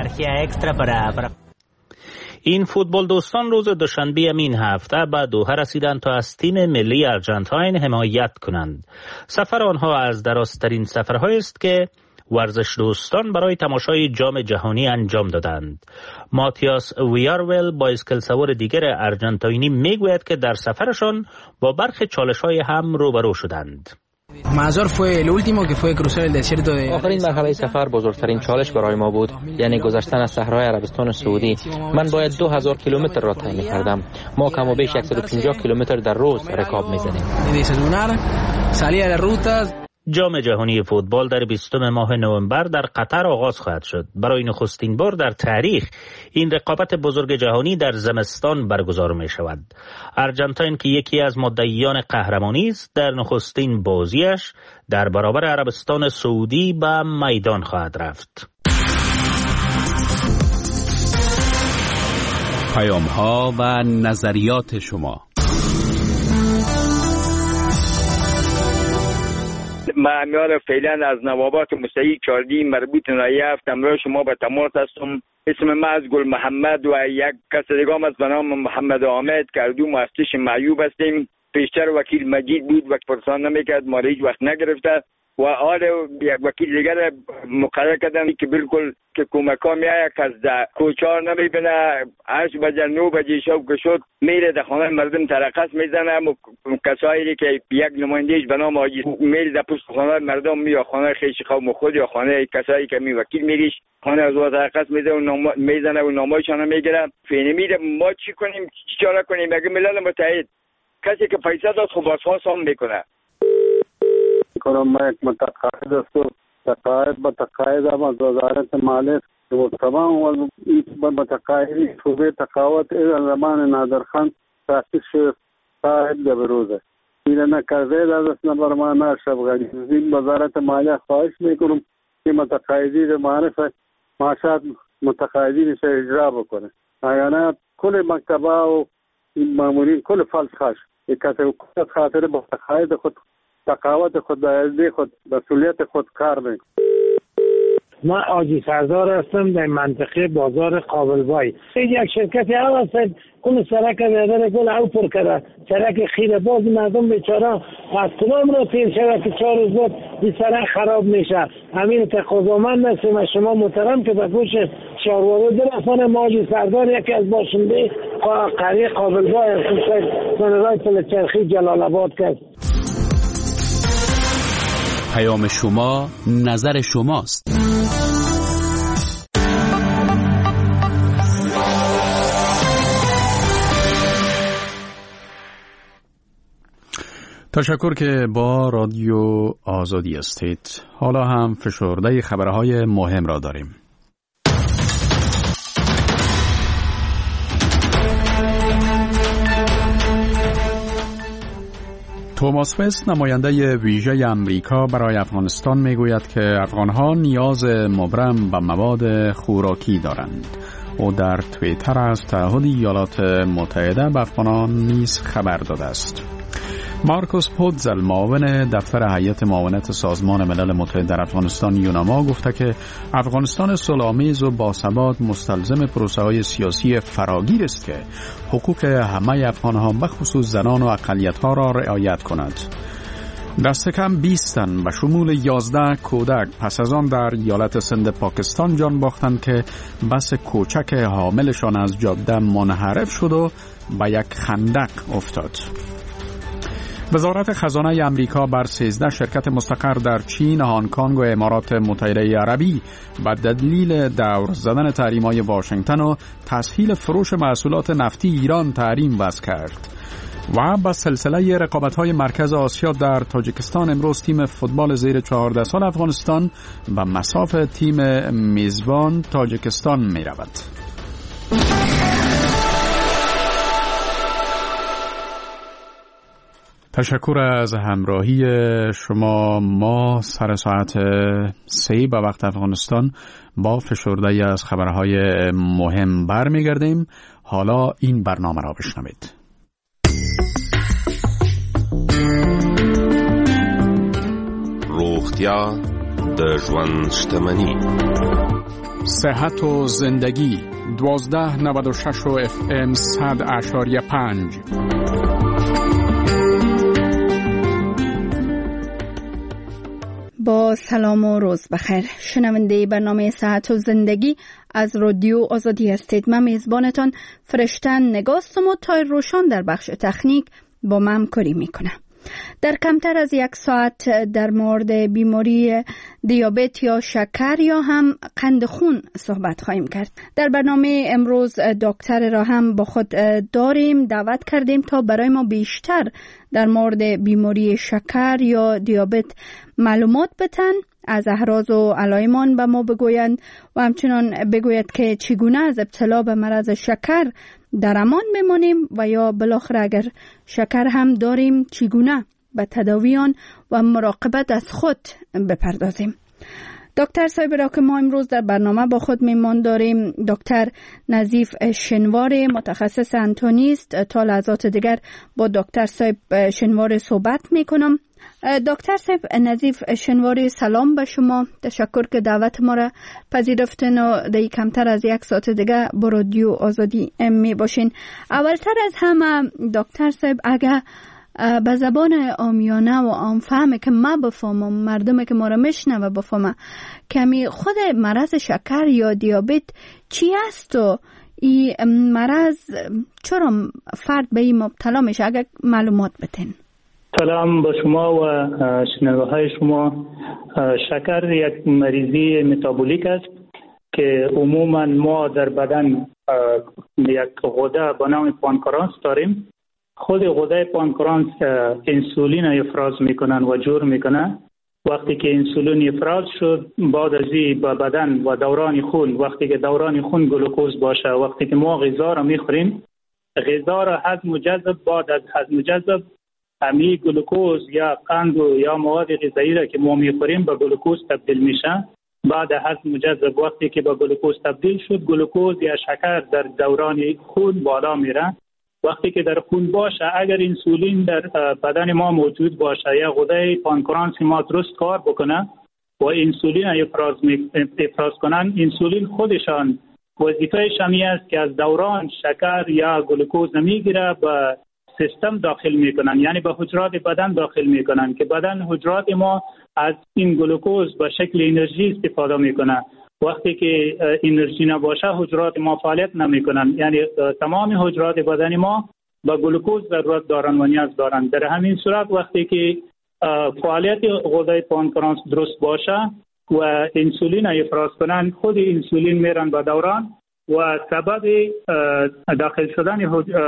این فوتبال دوستان روز دوشنبه این هفته به دوحه رسیدند تا از تیم ملی ارجنتاین حمایت کنند. سفر آنها از درازترین سفرهایی است که ورزش دوستان برای تماشای جام جهانی انجام دادند. ماتیاس ویارول بایسکل سوار دیگر ارجنتاینی میگوید که در سفرشان با برخی چالش‌های هم روبرو شدند. آخرین مرحله سفر بزرگترین چالش برای ما بود، یعنی گذشتن از صحرای عربستان سعودی. من باید دو هزار کیلومتر را طی می‌کردم. ما کم و بیش صد و پنجاه کیلومتر در روز رکاب می‌زدیم. جام جهانی فوتبال در بیستم ماه نوامبر در قطر آغاز خواهد شد. برای نخستین بار در تاریخ این رقابت بزرگ جهانی در زمستان برگزار می شود. ارجنتاین که یکی از مدعیان قهرمانی است، در نخستین بازیش در برابر عربستان سعودی به میدان خواهد رفت. پیام ها و نظریات شما. معمیار فعلا از نوابات مستعی چاردی مربوط نایه هفت امروز شما به تماس هستم. اسم ما از گل محمد و یک کس دیگه است به نام محمد آمد که اردو مؤسسش معیوب هستیم. پیشتر وکیل مجید بود وقت پرسان نمیکرد، ما را هیچ وقت نگرفته و آل یک وکیل دیگر مقرر کردن که بالکل که کمکا میآید کس در کوچار نمیبینه. هشت بجه نو بجه شب که شد میره در خانه مردم ترقص میزنه. کسایی که یک نمایندهش به نام آجی میره در پشت خانه مردم یا خانه خیش قوم خود یا خانه کسایی که می وکیل میریش خانه از وقت ترقص میزنه و نام میزنه و نامایشان میگیره. فینی میره ما چی کنیم چی چاره کنیم؟ مگه ملل متحد کسی که پیسه داد خب بازخواست هم میکنه. کنم ما یک متقاعد است و تقاعد با تقاعد هم از وزارت مالیه و تمام و متقاعدی صوبه تقاعد زمان نادرخان تاسیس شد صاحب به بروزه این نکرده از نمبر ما نشب غنی این وزارت مالیه خواهش میکنم که متقاعدی رو معرفت معاشات متقاعدین سے اجرا بکنه. اگر کل مکتبه و مامورین کل فلس خاش یک کسی خاطر با تقاعد خود تقاوت خود دایزده خود مسئولیت خود کار میکنه. من آجی سردار هستم در منطقه بازار قابلبای. یک شرکتی هست اون سرک بیادر گل او پر کرده، سرک خیره باز مردم بیچاره از کدام را تیر شده که چهار روز بعد این سرک خراب میشه. همین تقاضامند هستیم از شما محترم که به گوش شاروارو درفان ماجی سردار یکی از باشنده قریه قابلبای هستم سنرهای پلچرخی جلال آباد کرد. پیام شما نظر شماست. تشکر که با رادیو آزادی هستید. حالا هم فشرده خبرهای مهم را داریم. توماس وست نماینده ویژه امریکا برای افغانستان میگوید که افغانها نیاز مبرم به مواد خوراکی دارند. او در توییتر از تعهد ایالات متحده به افغانان نیز خبر داده است. مارکوس پودزل معاون دفتر هیئت معاونت سازمان ملل متحد در افغانستان یوناما گفته که افغانستان صلح‌آمیز و باثبات مستلزم پروسه‌های سیاسی فراگیر است که حقوق همه افغان‌ها به خصوص زنان و اقلیت‌ها را رعایت کند. دست کم بیست تن به شمول یازده کودک پس از آن در ایالت سند پاکستان جان باختند که بس کوچک حاملشان از جاده منحرف شد و به یک خندق افتاد. وزارت خزانه امریکا بر سیزده شرکت مستقر در چین، هنگ کنگ و امارات متحده عربی به دلیل دور زدن تحریم‌های واشنگتن و تسهیل فروش محصولات نفتی ایران تحریم وضع کرد. و با سلسله رقابت‌های مرکز آسیا در تاجیکستان امروز تیم فوتبال زیر چهارده سال افغانستان به مصاف تیم میزبان تاجیکستان می‌رود. تشکر از همراهی شما. ما سر ساعت سه به وقت افغانستان با فشرده‌ای از خبرهای مهم برمیگردیم. حالا این برنامه را بشنوید. روغتیا د ژوند شتمنی، صحت و زندگی دوازده نود و شش و اف ام صد اشاریه پنج. با سلام و روز بخیر. شنونده برنامه صحت و زندگی از رادیو آزادی هستید. من میزبانتان فرشتن نگاستم و تایر روشان در بخش تکنیک با من همکاری میکنه. در کمتر از یک ساعت در مورد بیماری دیابت یا شکر یا هم قند خون صحبت خواهیم کرد. در برنامه امروز دکتر را هم با خود داریم. دعوت کردیم تا برای ما بیشتر در مورد بیماری شکر یا دیابت معلومات بتن، از اعراض و علائم به ما بگویند و همچنان بگوید که چگونه از ابتلا به مرض شکر در امان بمانیم و یا بالاخره اگر شکر هم داریم چگونه به تداوی آن و مراقبت از خود بپردازیم. دکتر صاحب را که ما امروز در برنامه با خود میمان داریم دکتر نظیف شنواری، متخصص اناتومیست. تا لحظات دیگر با دکتر صاحب شنواری صحبت میکنم. دکتر صاحب نظیف شنواری، سلام به شما. تشکر که دعوت ما را پذیرفتین و در کمتر از یک ساعت دیگه با رادیو آزادی می باشین. اولتر از همه دکتر صاحب اگه به زبان عامیانه و عامفهمه که ما بفهمم، مردم که ما را میشنوه بفهمه، کمی خود مرض شکر یا دیابت چی است و این مرض چرا فرد به این مبتلا میشه، اگر معلومات بتین. سلام با شما و شنونده شما. شکر یک مریضی متابولیک است که عموما ما در بدن یک غده به نام پانکراس داریم. خود غده پانکراس انسولین افراز میکنن و جور میکنن. وقتی که انسولین افراز شد بعد از این به بدن و دوران خون، وقتی که دوران خون گلوکوز باشه، وقتی که ما غذا را میخوریم، غذا را هضم و جذب، بعد از هضم و جذب امی گلوکوز یا قند و یا مواد غذایی را که ما میخوریم به گلوکوز تبدیل میشه. بعد هضم و جذب وقتی که به گلوکوز تبدیل شد، گلوکوز یا شکر در دوران خون بالا میره. وقتی که در خون باشه، اگر انسولین در بدن ما موجود باشه یا غده پانکراس ما درست کار بکنه، و انسولین افراز افراز کنند، انسولین خودشان وظیفه‌اش همی است که از دوران شکر یا گلوکوز میگیره به سیستم داخل میکنن، یعنی به حجرات بدن داخل میکنن که بدن حجرات ما از این گلوکوز به شکل انرژی استفاده میکنه. وقتی که انرژی نباشه حجرات ما فعالیت نمیکنن، یعنی تمام حجرات بدن ما به گلوکوز ضرورت دارن و نیاز دارن. در همین صورت وقتی که فعالیت غده پانکراس درست باشه و انسولین افراز کنن، خود انسولین میرن به دوران و سبب داخل شدن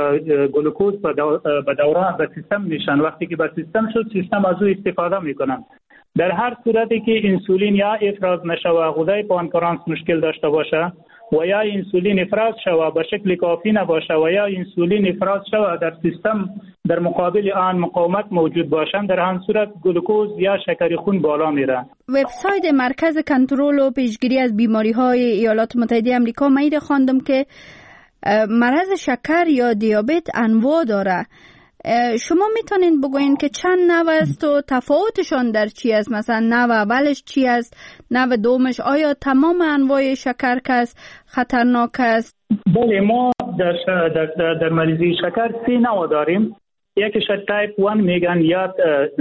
گلوکوز به دوران به سیستم میشن. وقتی که به سیستم شد، سیستم از او استفاده میکنن. در هر صورتی که انسولین یا افراز نشه و غده پانکراس مشکل داشته باشه و یا انسولین افراز شوه به شکل کافی نباشه و یا انسولین افراز شوه در سیستم در مقابل آن مقاومت موجود باشن، در آن صورت گلوکوز یا شکر خون بالا میره. وبسایت مرکز کنترل و پیشگیری از بیماری‌های ایالات متحده آمریکا من خواندم که مرض شکر یا دیابت انواع داره. شما میتونین بگوین که چند نوع است و تفاوتشان در چی است؟ مثلا نوع اولش چی است، نوع دومش؟ آیا تمام انواع شکر که است خطرناک است؟ بله، ما در, در, در, در مریضی شکر سه نوع داریم. یکیش تایپ یک میگن یا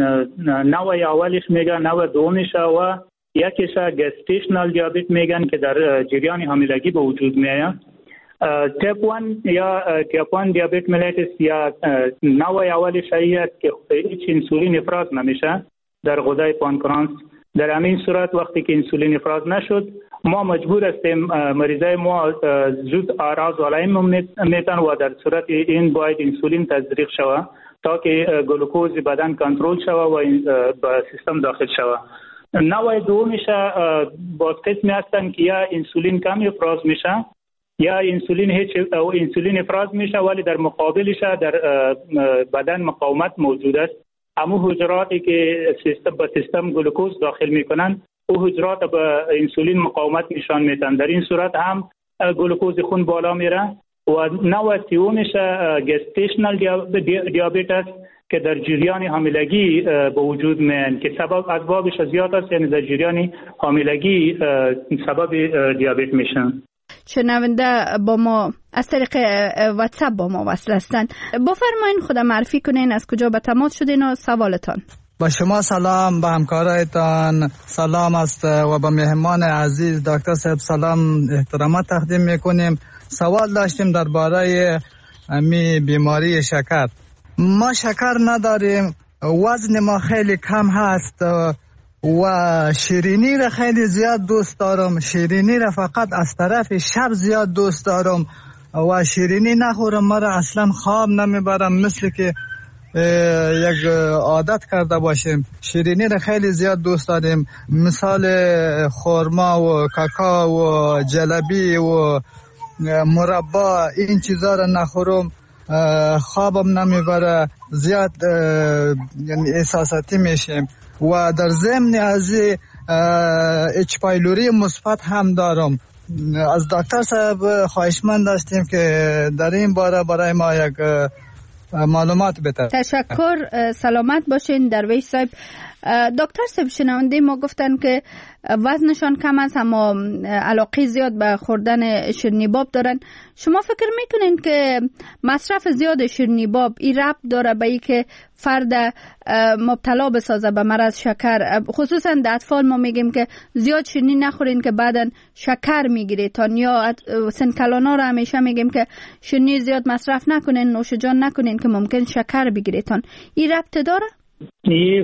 نوع اولش میگن، نوع دومش و یکیش گستیشنال دیابت میگن که در جریان حاملگی به وجود میاد. تایپ یک یا تایپ یک دیابت ملیتس یا نوع اولش است که هیچ انسولین افراز نمیشه در غده پانکراس. در همین صورت وقتی که انسولین افراز نشد، ما مجبور هستیم مریضای ما زود آراز و علائم میتن و در صورت این باید انسولین تزریق شوه تا که گلوکوز بدن کنترل شوه و به سیستم داخل شوه. نوع دومش باز قسمی هستن که یا انسولین کم افراز میشه یا انسولین هیچ او انسولین افراز میشه ولی در مقابلش در بدن مقاومت موجود است. همو حجراتی که سیستم به سیستم گلوکوز داخل میکنن او حجرات به انسولین مقاومت نشان میدن. در این صورت هم گلوکوز خون بالا میره. و نوع سومش گستیشنال دیابت است که در جریان حاملگی به وجود میاد که سبب اسبابش زیاد است، یعنی در جریان حاملگی سبب دیابت میشن. شنونده با ما از طریق واتساپ با ما وصل هستند. بفرمایید خود معرفی کنین، از کجا به تماس شدین و سوالتان. با شما سلام، به همکارایتان سلام است و به مهمان عزیز دکتر صاحب سلام احترامات تقدیم میکنیم. سوال داشتیم درباره می بیماری شکر. ما شکر نداریم، وزن ما خیلی کم هست و شیرینی را خیلی زیاد دوست دارم. شیرینی را فقط از طرف شب زیاد دوست دارم و شیرینی نخورم، مرا اصلا خواب نمیبرم مثل که یک عادت کرده باشیم. شیرینی را خیلی زیاد دوست داریم، مثال خورما و کاکا و جلبی و مربا، این چیزا را نخورم خوابم نمیبره، زیاد یعنی احساساتی میشیم. و در ضمن از اچ پایلوری مثبت هم دارم. از دکتر صاحب خواهشمند داشتیم که در این باره برای ما یک معلومات بده. تشکر، سلامت باشین درویش صاحب. دکتر صاحب شنونده ما گفتن که وزنشان کم است اما علاقه زیاد به خوردن شیرینیباب دارن. شما فکر میکنین که مصرف زیاد شیرینیباب این ربط داره به این که فرد مبتلا بسازه به مرض شکر؟ خصوصا در اطفال ما میگیم که زیاد شیرینی نخورین که بعداً شکر میگیره تان، یا سنکلانا رو همیشه میگیم که شیرینی زیاد مصرف نکنین، نوش جان نکنین که ممکن شکر بگیره تان. این ربط داره؟ این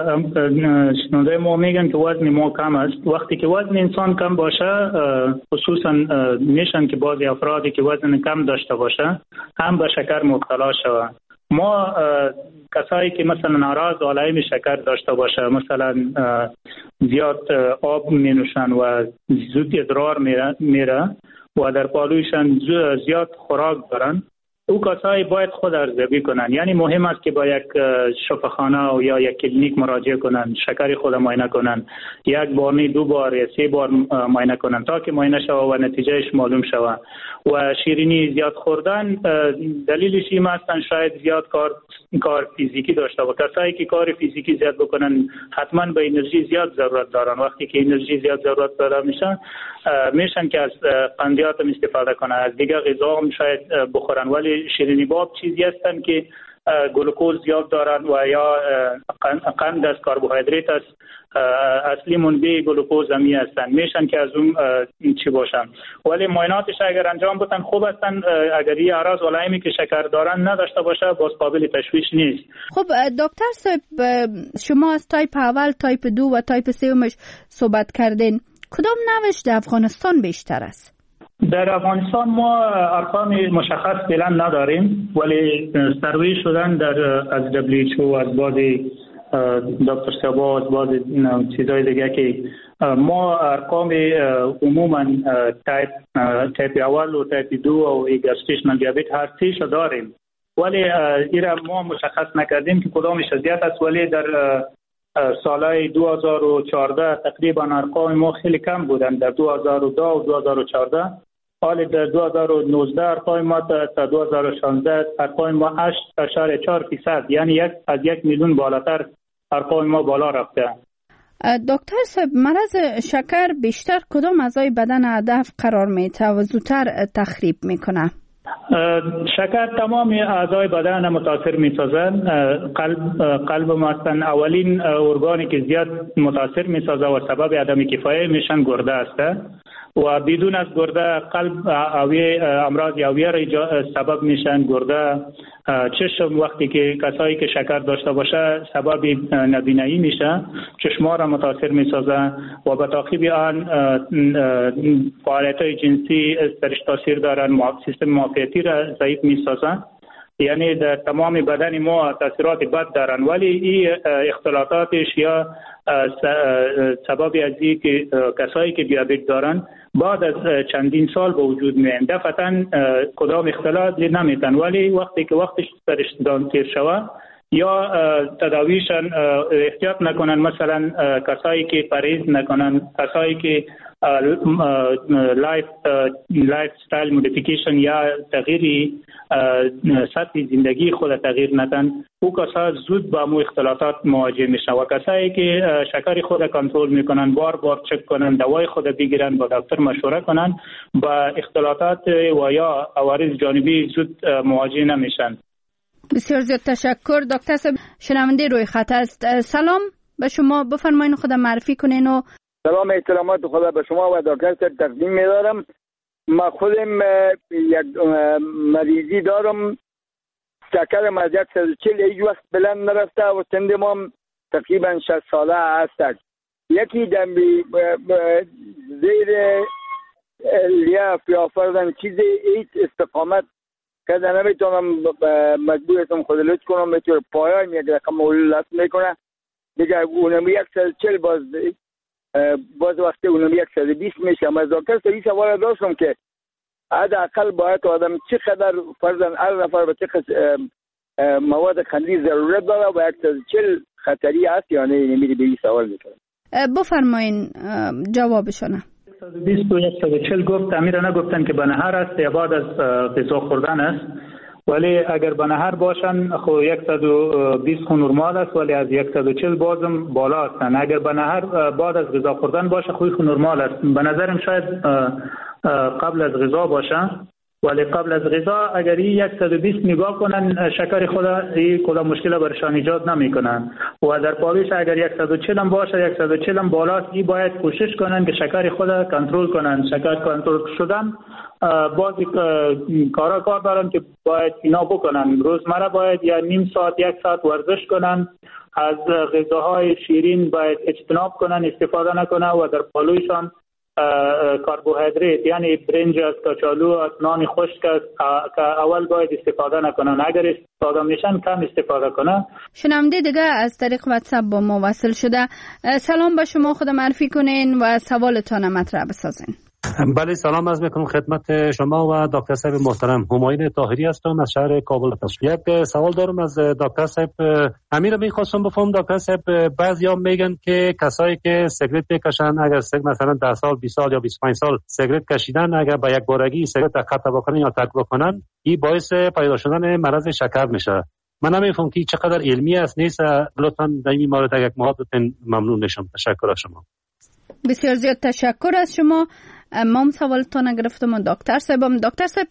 شنونده ما میگن که وزن ما کم است. وقتی که وزن انسان کم باشه، خصوصا میشن که بعضی افرادی که وزن کم داشته باشه هم به شکر مبتلا شوه. ما کسایی که مثلا ناراض علائم شکر داشته باشه، مثلا زیاد آب می نوشن و زود ادرار میره و در پالویشان زیاد خوراک دارن او کسایی باید خود ارزیابی کنن. یعنی مهم است که با یک شفاخانه و یا یک کلینیک مراجعه کنن، شکر خود معاینه کنن، یک بار نه دو بار یا سه بار معاینه کنن تا که معاینه شود و نتیجهش معلوم شود. و شیرینی زیاد خوردن دلیلش این است شاید زیاد کار کار فیزیکی داشته و کسایی که کار فیزیکی زیاد بکنن حتما به انرژی زیاد ضرورت دارن. وقتی که انرژی زیاد ضرورت دارن میشن میشن که از قندیات هم استفاده کنن، از دیگه غذا هم شاید بخورن، ولی شیرینی باب چیزی هستن که گلوکوز زیاد دارن و یا قند از کربوهیدرات است، اصلی منبع گلوکوز همی هستن، میشن که از اون چی باشن. ولی معایناتش اگر انجام بدن خوب هستن. اگر این اعراض و علائمی که شکر دارن نداشته باشه باز قابل تشویش نیست. خب دکتر صاحب، شما از تایپ اول، تایپ دو و تایپ سومش صحبت کردین، کدام نوش در افغانستان بیشتر است؟ در افغانستان ما ارقام مشخص فعلا نداریم، ولی سروی شدن در از دبلیو اچ او، از بعض دکتر سبا، از بعض چیزهای دیگه که ما ارقام عموما تایپ تایپ اول و تایپ دو و گستیشنال دیابت هر سیش داریم، ولی ایرا ما مشخص نکردیم که کدامش ازیت است. ولی در سالهای دو هزار و چهارده تقریبا ارقام ما خیلی کم بودن. در دو هزار و دو و دو هزار و چهارده، حال در دو هزار و نوزده ارقام ما تا دو هزار و شانزده ارقام ما هشت اشاره چهار فیصد، یعنی یک از یک میلیون بالاتر ارقام ما بالا رفته. دکتر صاحب، مرض شکر بیشتر کدام اعضای بدن هدف قرار میته و زودتر تخریب میکنه؟ شکر تمام اعضای بدن متاثر میسازن. قلب قلب مثلا اولین ارگانی که زیاد متاثر میسازه و سبب عدم کفایه میشن گرده است و بدون از گرده قلب اوی امراض اویه را سبب میشن. گرده چشم وقتی که کسایی که شکر داشته باشه سبب نبینایی میشه، چشما را متاثر میسازه و به تعقیب آن فعالیت‌های جنسی درش تاثیر دارن، سیستم معافیتی را ضعیف میسازن. یعنی در تمام بدن ما تاثیرات بد دارن، ولی این اختلاطاتش یا سبب از این که کسایی که دیابت دارن بعد از چندین سال به وجود میان. دفعتاً کدام اختلاط نمیتن، ولی وقتی که وقتش درش دانتیر شوه یا تداویشن احتیاط نکنن، مثلا کسایی که پرهیز نکنن، کسایی که لایف لایف استایل مودیفیکیشن یا تغییری سطح زندگی خود تغییر ندن، او کسا زود با مو اختلاطات مواجه میشن. و کسایی که شکر خود کنترل میکنن، بار بار چک کنن، دوای خود بگیرن، با دکتر مشوره کنن، با اختلاطات و یا عوارض جانبی زود مواجه نمیشن. بسیار زیاد تشکر دکتر صاحب. شنونده روی خط است. سلام به شما، بفرمایید خود معرفی کنین. و سلام احترامات خدا به شما و دکتر صاحب تقدیم می‌دارم. ما خودم یک مریضی دارم، شکرم از صد و چهل هیچ وقت بلند نرفته و سن ما تقریبا شصت ساله هست. یکی دم زیر لیاف یا فرضاً چیزی هیچ استقامت کده نمیتونم، مجبور هستم خود لط کنم، به طور پایان یک رقم لط میکنه دیگه. اونم یک صد و چهل باز باز وقتی اونم یک صد و بیست میشه. از دکتر سوی سوال داشتم که حداقل باید آدم چقدر فرضاً هر نفر به چقدر مواد خنری ضرورت داره و یک صد و چهل خطری هست یا نه؟ نمیری به این سوال میکنم. بفرمایین جوابشونه. صد و بیست و صد و چهل گفت، امیر نگفتن که به نهر است یا بعد از غذا خوردن است، ولی اگر به نهر باشن خو صد و بیست خو نرمال است، ولی از صد و چهل بازم بالا هستن. اگر به نهر بعد از غذا خوردن باشه خوی خو نرمال است. به نظرم شاید قبل از غذا باشه، ولی قبل از غذا اگر صد و بیست نگاه کنن شکر خود این کلا مشکل برشان ایجاد نمیکنن. و در پالیش اگر صد و چهل هم باشه صد و چهل هم بالاست، این باید کوشش کنن که شکر خود کنترل کنن. شکر کنترل شدن بعضی کارا کار دارن که باید اینا بکنن. روزمره باید یا نیم ساعت یک ساعت ورزش کنن، از غذاهای شیرین باید اجتناب کنن، استفاده نکنن و در پالویشان کربوهیدرات یعنی برنج است، کچالو است، نان خشک است که اول باید استفاده نکنن. اگر استفاده میشن کم استفاده کنن. شنونده دیگه از طریق واتساپ با ما وصل شده. سلام به شما، خود معرفی کنین و سوالتان مطرح بسازین. بله، سلام عرض میکنم خدمت شما و دکتر صاحب محترم. همایون طاهری هستم از شهر کابل. یک سوال دارم از دکتر صاحب. امیر میخواستم بفهم دکتر صاحب، بعضیا میگن که کسایی که سیگرت میکشن اگر مثلا ده سال بیست سال یا بیست و پنج سال سیگرت کشیدن، اگر با یک بارگی سیگرت قطع بکنن یا ترک بکنن، این باعث پیدا شدن مرض شکر میشه. من نمیفهم که چقدر علمی است نیست. لطفا در این مورد یک محبت ممنون میشم. تشکر از شما. بسیار زیاد تشکر از شما. ما هم سوالتون گرفتم و دکتر صاحبم. دکتر صاحب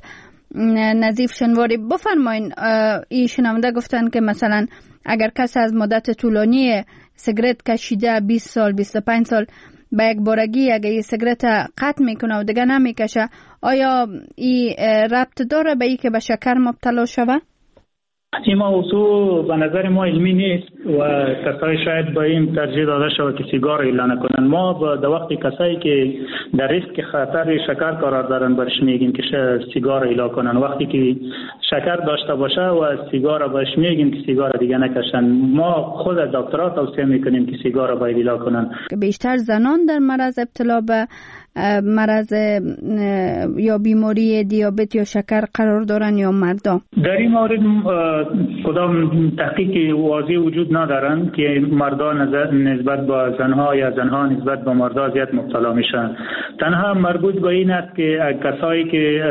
نظیف شنواری بفرمایین. این شنونده گفتن که مثلا اگر کسی از مدت طولانی سیگرت کشیده بیست سال بیست و پنج سال به یک بارگی اگر این سیگرت قطع میکنه و دیگه نمیکشه، آیا این ربط داره به این که به شکر مبتلا شوه؟ این موضوع به نظر ما علمی نیست و کسایی شاید با این ترجیح داده شود که سیگار اعلان نکنن. ما در وقتی کسایی که در ریسک خطر شکر قرار دارن برش میگیم که سیگار اعلان کنن. وقتی که شکر داشته باشه و سیگار برش میگیم که سیگار دیگه نکشن. ما خود از دکترها توصیه میکنیم که سیگار باید اعلان کنن. بیشتر زنان در مرض ابتلا به مرض یا بیماری دیابت یا شکر قرار دارن یا مردا؟ در این مورد کدام تحقیق واضح وجود ندارن که مردا نسبت با زنها یا زنها نسبت با مردا زیاد مبتلا میشن. تنها مربوط به این است که کسایی که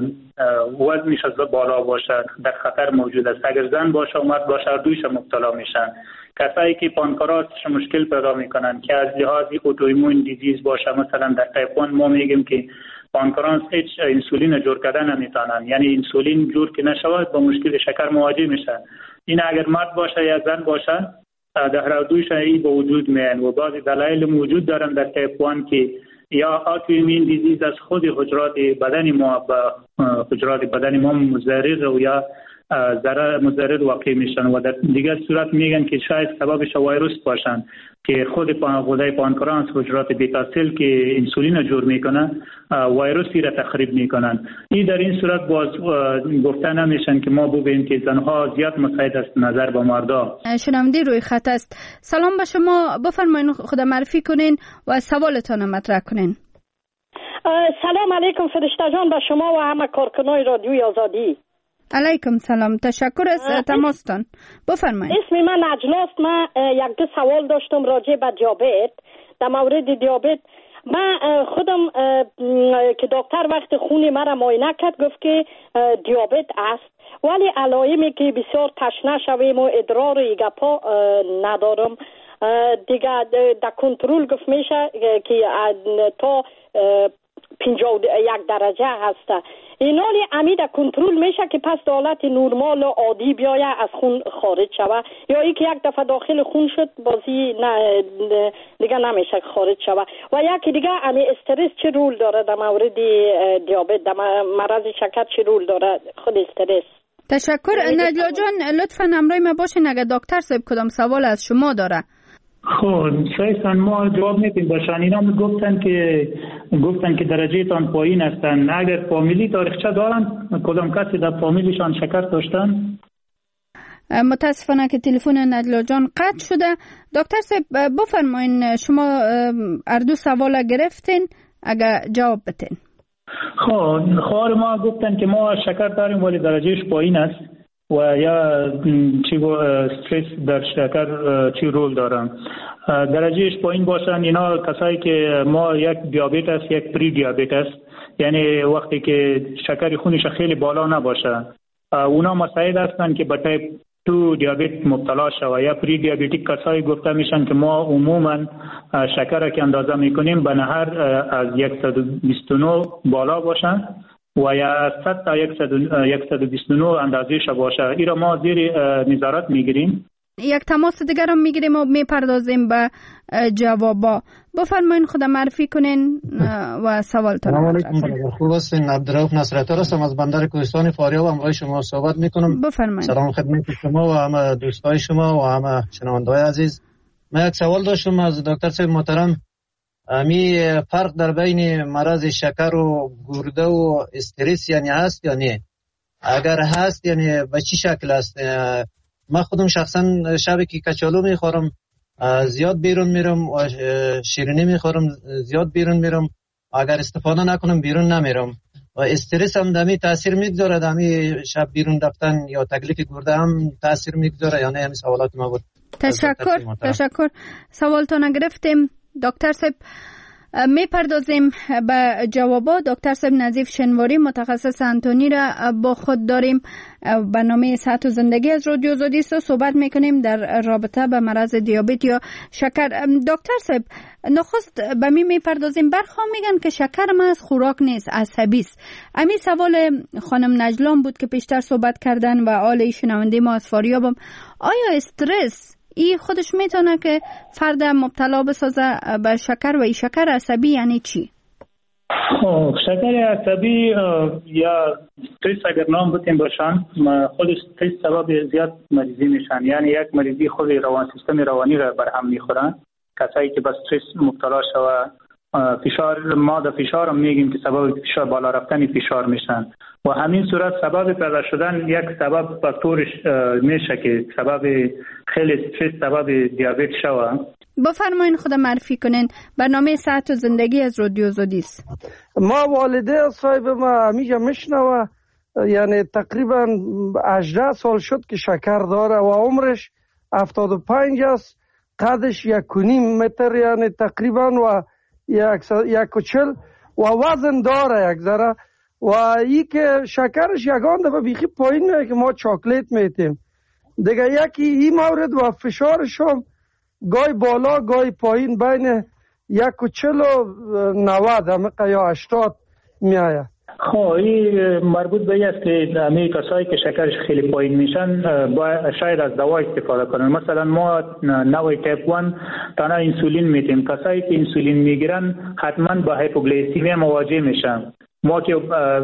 وزنش از بالا باشد در خطر موجود است. اگر زن باشه و مرد باشه دویش مبتلا میشن. کسایی که پانکراتش مشکل پیدا میکنن که از لحاظ اوتوایمون دیزیز باشه، مثلا در تایپ یک ما میگیم که پانکراس هیچ انسولین جور کردن نمیتونن، یعنی انسولین جور که نشود با مشکل شکر مواجه میشن. این اگر مرد باشه یا زن باشه در هر دویش این به وجود میان و بعضی دلایل موجود دارن در تایپ یک که یا اتوایمون دیزیز از خود حجرات بدن ما به حجرات بدن ما مضر و یا ضرر مضر واقع میشن و در دیگر صورت میگن که شاید سببش ویروس باشن که خود غده پانکراس حجرات بیتا سل که انسولین جور میکنه ویروسی را تخریب میکنن. این در این صورت باز گفته نمیشن که ما بگیم که زنها زیاد مساعد است نظر به مردا. شنونده روی خط است. سلام به شما، بفرمایید خود معرفی کنین و سوالتان مطرح کنین. سلام علیکم فرشته جان به شما و همه کارکنای رادیوی آزادی. علیکم سلام، تشکر از تماستان. بفرمایید. اسم من نجلاست. من یک دو سوال داشتم راجع به دیابت. در مورد دیابت من خودم که دکتر وقت خون مرا معاینه کرد گفت که دیابت است، ولی علائمی که بسیار تشنه شویم و ادرار و گپا ندارم دیگه. در کنترل گفت میشه که تا پنجاه و یک درجه هسته. اینالی امید کنترل میشه که پس در حالت نرمال و عادی بیایه از خون خارج شوه، یا ای که یک دفعه داخل خون شد بازی نه دیگه نمیشه خارج شوه. و یکی دیگه امی استرس چه رول داره در مورد دیابت، در مرض شکر چه رول داره خود استرس؟ تشکر. نجلا جان لطفا همراه ما باشین اگر دکتر صاحب کدام سوال از شما داره. خب سایستان ما جواب میتیم باشن. اینا میگفتن که گفتن که درجه تان پایین هستن. اگر فامیلی تاریخچه دارن، کدام کسی در فامیلیشان شکر داشتن؟ متاسفانه که تلفن نجلا جان قطع شده. دکتر صاحب بفرمایین، شما هر دو سوال گرفتین، اگر جواب بتین. خب خواهر ما گفتن که ما شکر داریم ولی درجهش پایین است و یا چی گو استرس در شکر چی رول دارن. درجهش پایین باشن اینا کسایی که ما یک دیابت است یک پری دیابت است، یعنی وقتی که شکر خونش خیلی بالا نباشه اونا مساعد هستن که به تایپ دو دیابت مبتلا شوه. یا پری دیابتیک کسایی گفته میشن که ما عموما شکر که اندازه میکنیم به نهر از صد و بیست و نه بالا باشن و یا صد تا صد و بیست و نه اندازه ش باشه. این را ما زیر نظارت میگیریم. یک تماس دیگر هم میگیریم و میپردازیم به جوابا. بفرمایین خود معرفی کنین و سوال تان. سلام علیکم. خوب هستین؟ عبدالرؤوف نصرت هستم از بندر کوهستان فاریاب همراه شما صحبت میکنم. بفرمایید. سلام خدمت شما و همه دوستای شما و همه شنونده‌های عزیز. من یک سوال داشتم از دکتر صاحب محترم. امی فرق در بین مرض شکر و گرده و استرس یعنی هست یا نه؟ اگر هست یعنی به چی شکل است؟ من خودم شخصا شبی که کچالو میخورم زیاد بیرون میرم و شیرینی میخورم زیاد بیرون میرم اگر استفاده نکنم بیرون نمیرم و استرس هم دمی تاثیر میگذاره، دمی شب بیرون رفتن یا تکلیف گرده هم تاثیر میگذاره. یعنی همین سوالات ما بود. تشکر تشکر سوالتون گرفتیم. دکتر صاحب میپردازیم به جوابا. دکتر صاحب نظیف شنواری متخصص اناتومی را با خود داریم. برنامه صحت و زندگی از رادیو آزادی است و صحبت میکنیم در رابطه به مرض دیابت یا شکر. دکتر صاحب نخست به می میپردازیم. برخوا میگن که شکر محض خوراک نیست، عصبی است. امی سوال خانم نجلان بود که پیشتر صحبت کردن و آل شنونده ما از فاریابم. آیا استرس ای خودش میتونه که فرد مبتلا بسازه به شکر و ای شکر عصبی یعنی چی؟ شکر عصبی یا استرس اگر نام بتیم باشن خود استرس سبب زیاد مریضی میشن. یعنی یک مریضی خود روان سیستم روانی را برهم میخورن. کسایی که به استرس مبتلا شوه فشار، ما در فشار هم میگیم که سبب فشار بالا رفتن فشار میشن و همین صورت سبب پیدا شدن یک سبب فاکتورش میشه که سبب خیلی استرس سبب دیابت شوه. بفرمایین خود معرفی کنین. برنامه صحت و زندگی از رادیو آزادی است. ما والده صاحب ما همیشه میشنوه، یعنی تقریبا هجده سال شد که شکر داره و عمرش هفتاد و پنج است. قدش یک و نیم متر یعنی تقریبا و یک و چل و وزن داره یک ذره و ای که شکرش یگان دفعه بیخی پایین میه که ما چاکلیت میتیم دیگه. یکی این مورد و فشارش هم گای بالا گای پایین بین یک و چل و نود همه یا هشتاد میایه. خب این مربوط به این است که همه کسایی که شکرش خیلی پایین میشن باید شاید از دوا استفاده کنن. مثلا ما نوع تایپ یک تنها انسولین میتیم. کسایی که انسولین میگیرن حتما با هایپوگلیسیمی مواجه میشن. ما که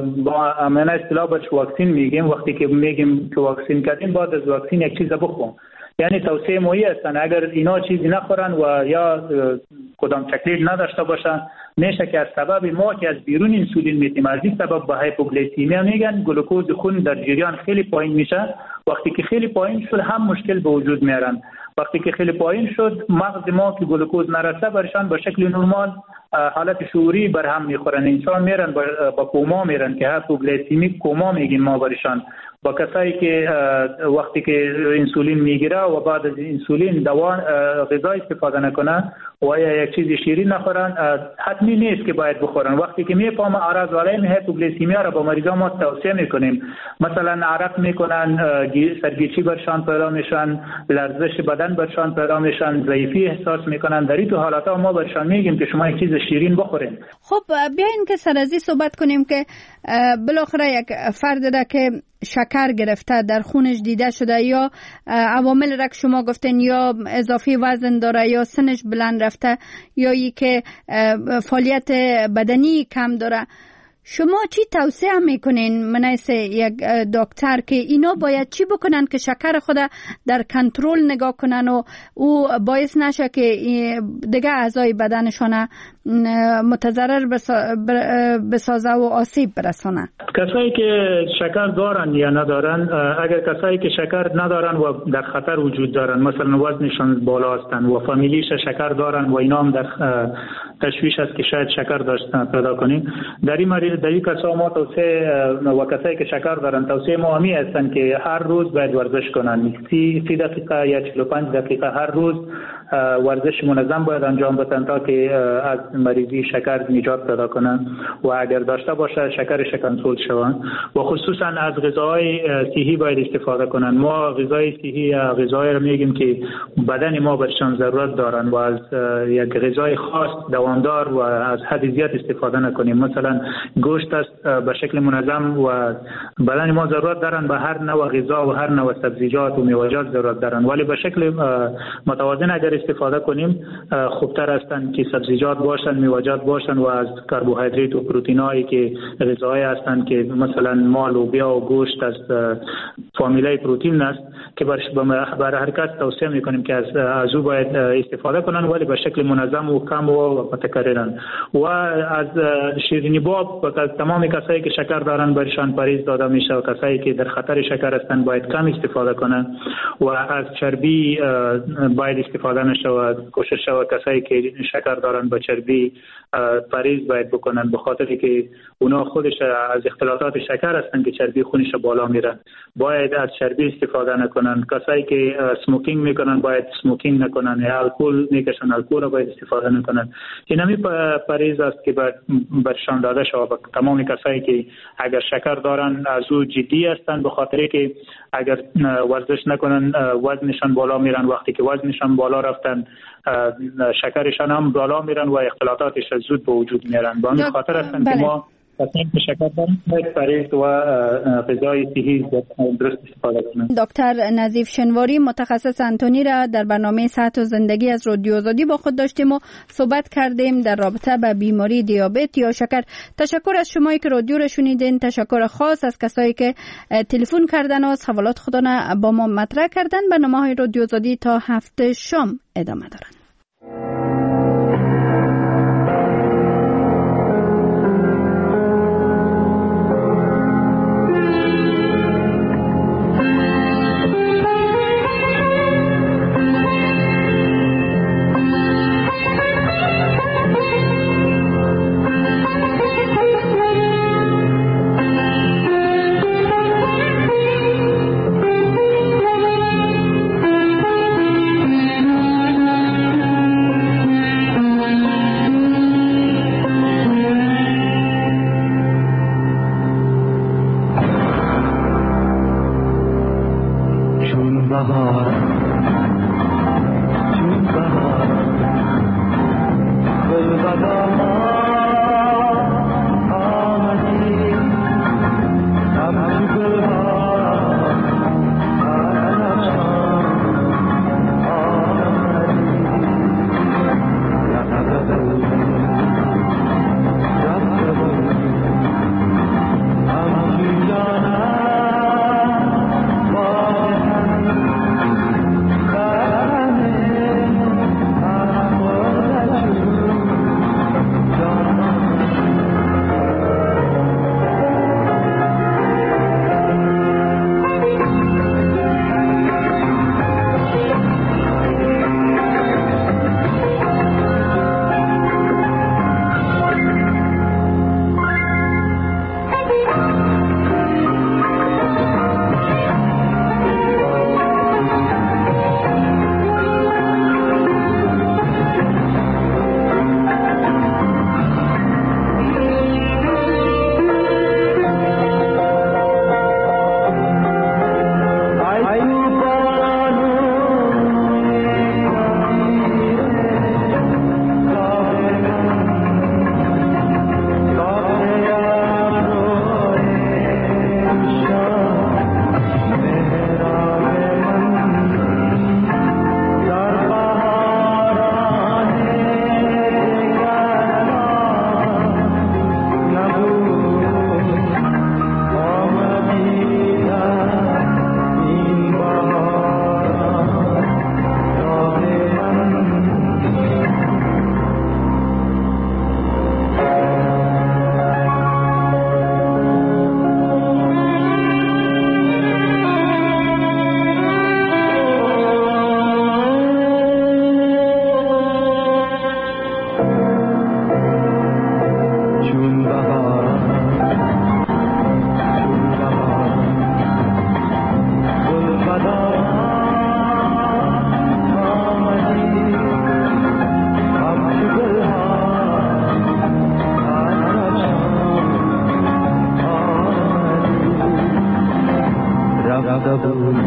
با امانه اصطلاح بهش واکسین میگیم، وقتی که میگیم که واکسین کردیم بعد از واکسین یک چیز بخوریم. یعنی توصیه مایی هستن اگر اینا چیزی نخورن و یا کدام تکلیف نداشته باشن میشه که از سبب ما که از بیرون انسولین میتیم از این سبب به هایپوگلیسیمی میگن گلوکوز خون در جریان خیلی پایین میشه. وقتی که خیلی پایین شد هم مشکل به وجود میارن. وقتی که خیلی پایین شد مغز ما که گلوکوز نرسه برشان به شکل نرمال حالت شعوری برهم میخورن. انسان میرن با کوما میرن که هایپوگلیسیمی کوما میگیم ما برشان. با کسایی که وقتی که انسولین میگیره و بعد از انسولین دوا غذا استفاده نکنه و یا یک چیز شیرین نخورن حتمی نیست که باید بخورن. وقتی که میفهمه اعراض علائم هایپوگلیسیمی را با مریضا ما توصیه میکنیم. مثلا عرق میکنن، سرگیچی برشان پیدا میشن، لرزش بدن برشان پیدا میشن، ضعیفی احساس میکنن. در این تو حالات ما برشان میگیم که شما یک چیز شیرین بخورین. خب بیاین که سر از این صحبت کنیم که بالاخره یک فرد را که شکر گرفته در خونش دیده شده یا عوامل را که شما گفتین یا اضافی وزن داره یا سنش بلند رفته یا ای که فعالیت بدنی کم داره، شما چی توصیه میکنین منیس یک دکتر که اینا باید چی بکنن که شکر خود در کنترل نگاه کنن و او باعث نشه که دیگه اعضای بدنشون متضرر بسازه و آسیب برسونه؟ کسایی که شکر دارن یا ندارن، اگر کسایی که شکر ندارن و در خطر وجود دارن، مثلا وزنشان بالا هستن و فامیلیش شکر دارن و اینا هم در تشویش است که شاید شکر داشتن پیدا کنیم، در این مریض در این کسا ما توصیه و کسایی که شکر دارن توصیه ما همی هستن که هر روز باید ورزش کنن. سی سی دقیقه یا چهل و پنج دقیقه هر روز ورزش منظم باید انجام بدن تا که از مریضی شکر نجات پیدا کنن و اگر داشته باشه شکرش کنترل شود. و خصوصا از غذاهای صحی باید استفاده کنن. ما غذای صحی غذایی رو میگیم که بدن ما برشان ضرورت دارن و از یک غذای خاص دوامدار و از حد زیاد استفاده نکنیم. مثلا گوشت است به شکل منظم و بدن ما ضرورت دارن به هر نوع غذا و هر نوع سبزیجات و میوه‌جات ضرورت دارن، ولی به شکل متوازن اگر استفاده کنیم خوبتر هستند که سبزیجات باشن، میوه‌جات باشن و از کربوهیدرات و پروتئینایی که غذایی هستند که مثلا ما لوبیا و گوشت از فامیلای پروتئین است که برای هر کس توصیه میکنیم که از از او باید استفاده کنن، ولی به شکل منظم و کم و متکررن. و از شیرینی باب و از تمام کسایی که شکر دارن برشان پرهیز داده میشه و کسایی که در خطر شکر هستند باید کم استفاده کنن و از چربی باید استفاده نشه و کوشش شود کسایی که شکر دارن با چربی چربی پرهیز باید بکنن، به خاطر که اونا خودش از اختلالات شکر هستن که چربی خونش بالا میرن. باید از چربی استفاده نکنن. کسایی که سموکینگ میکنن باید سموکینگ نکنن، یا الکل میکشن الکل را باید استفاده نکنن. این همین پرهیز است که برشان داده شود به تمام کسایی که اگر شکر دارن از او جدی هستن، به خاطر که اگر ورزش نکنن وزنشان بالا میرن. وقتی که وزنشان بالا رفتن شکرشان هم بالا میرن و اختلالاتش زود به وجود میارن. به همین خاطر هستن که ما کسانی که شکر دارن باید پرهیز و غذای صحی درست استفاده کنن. دکتر نظیف شنواری متخصص اناتومی را در برنامه صحت و زندگی از رادیو آزادی با خود داشتیم و صحبت کردیم در رابطه با بیماری دیابت یا شکر. تشکر از شمایی که رادیو را شنیدین. تشکر خاص از کسایی که تلفن کردن و سوالات خودنا با ما مطرح کردن. برنامه‌های رادیو آزادی تا هفته شام ادامه دارند. رفته بود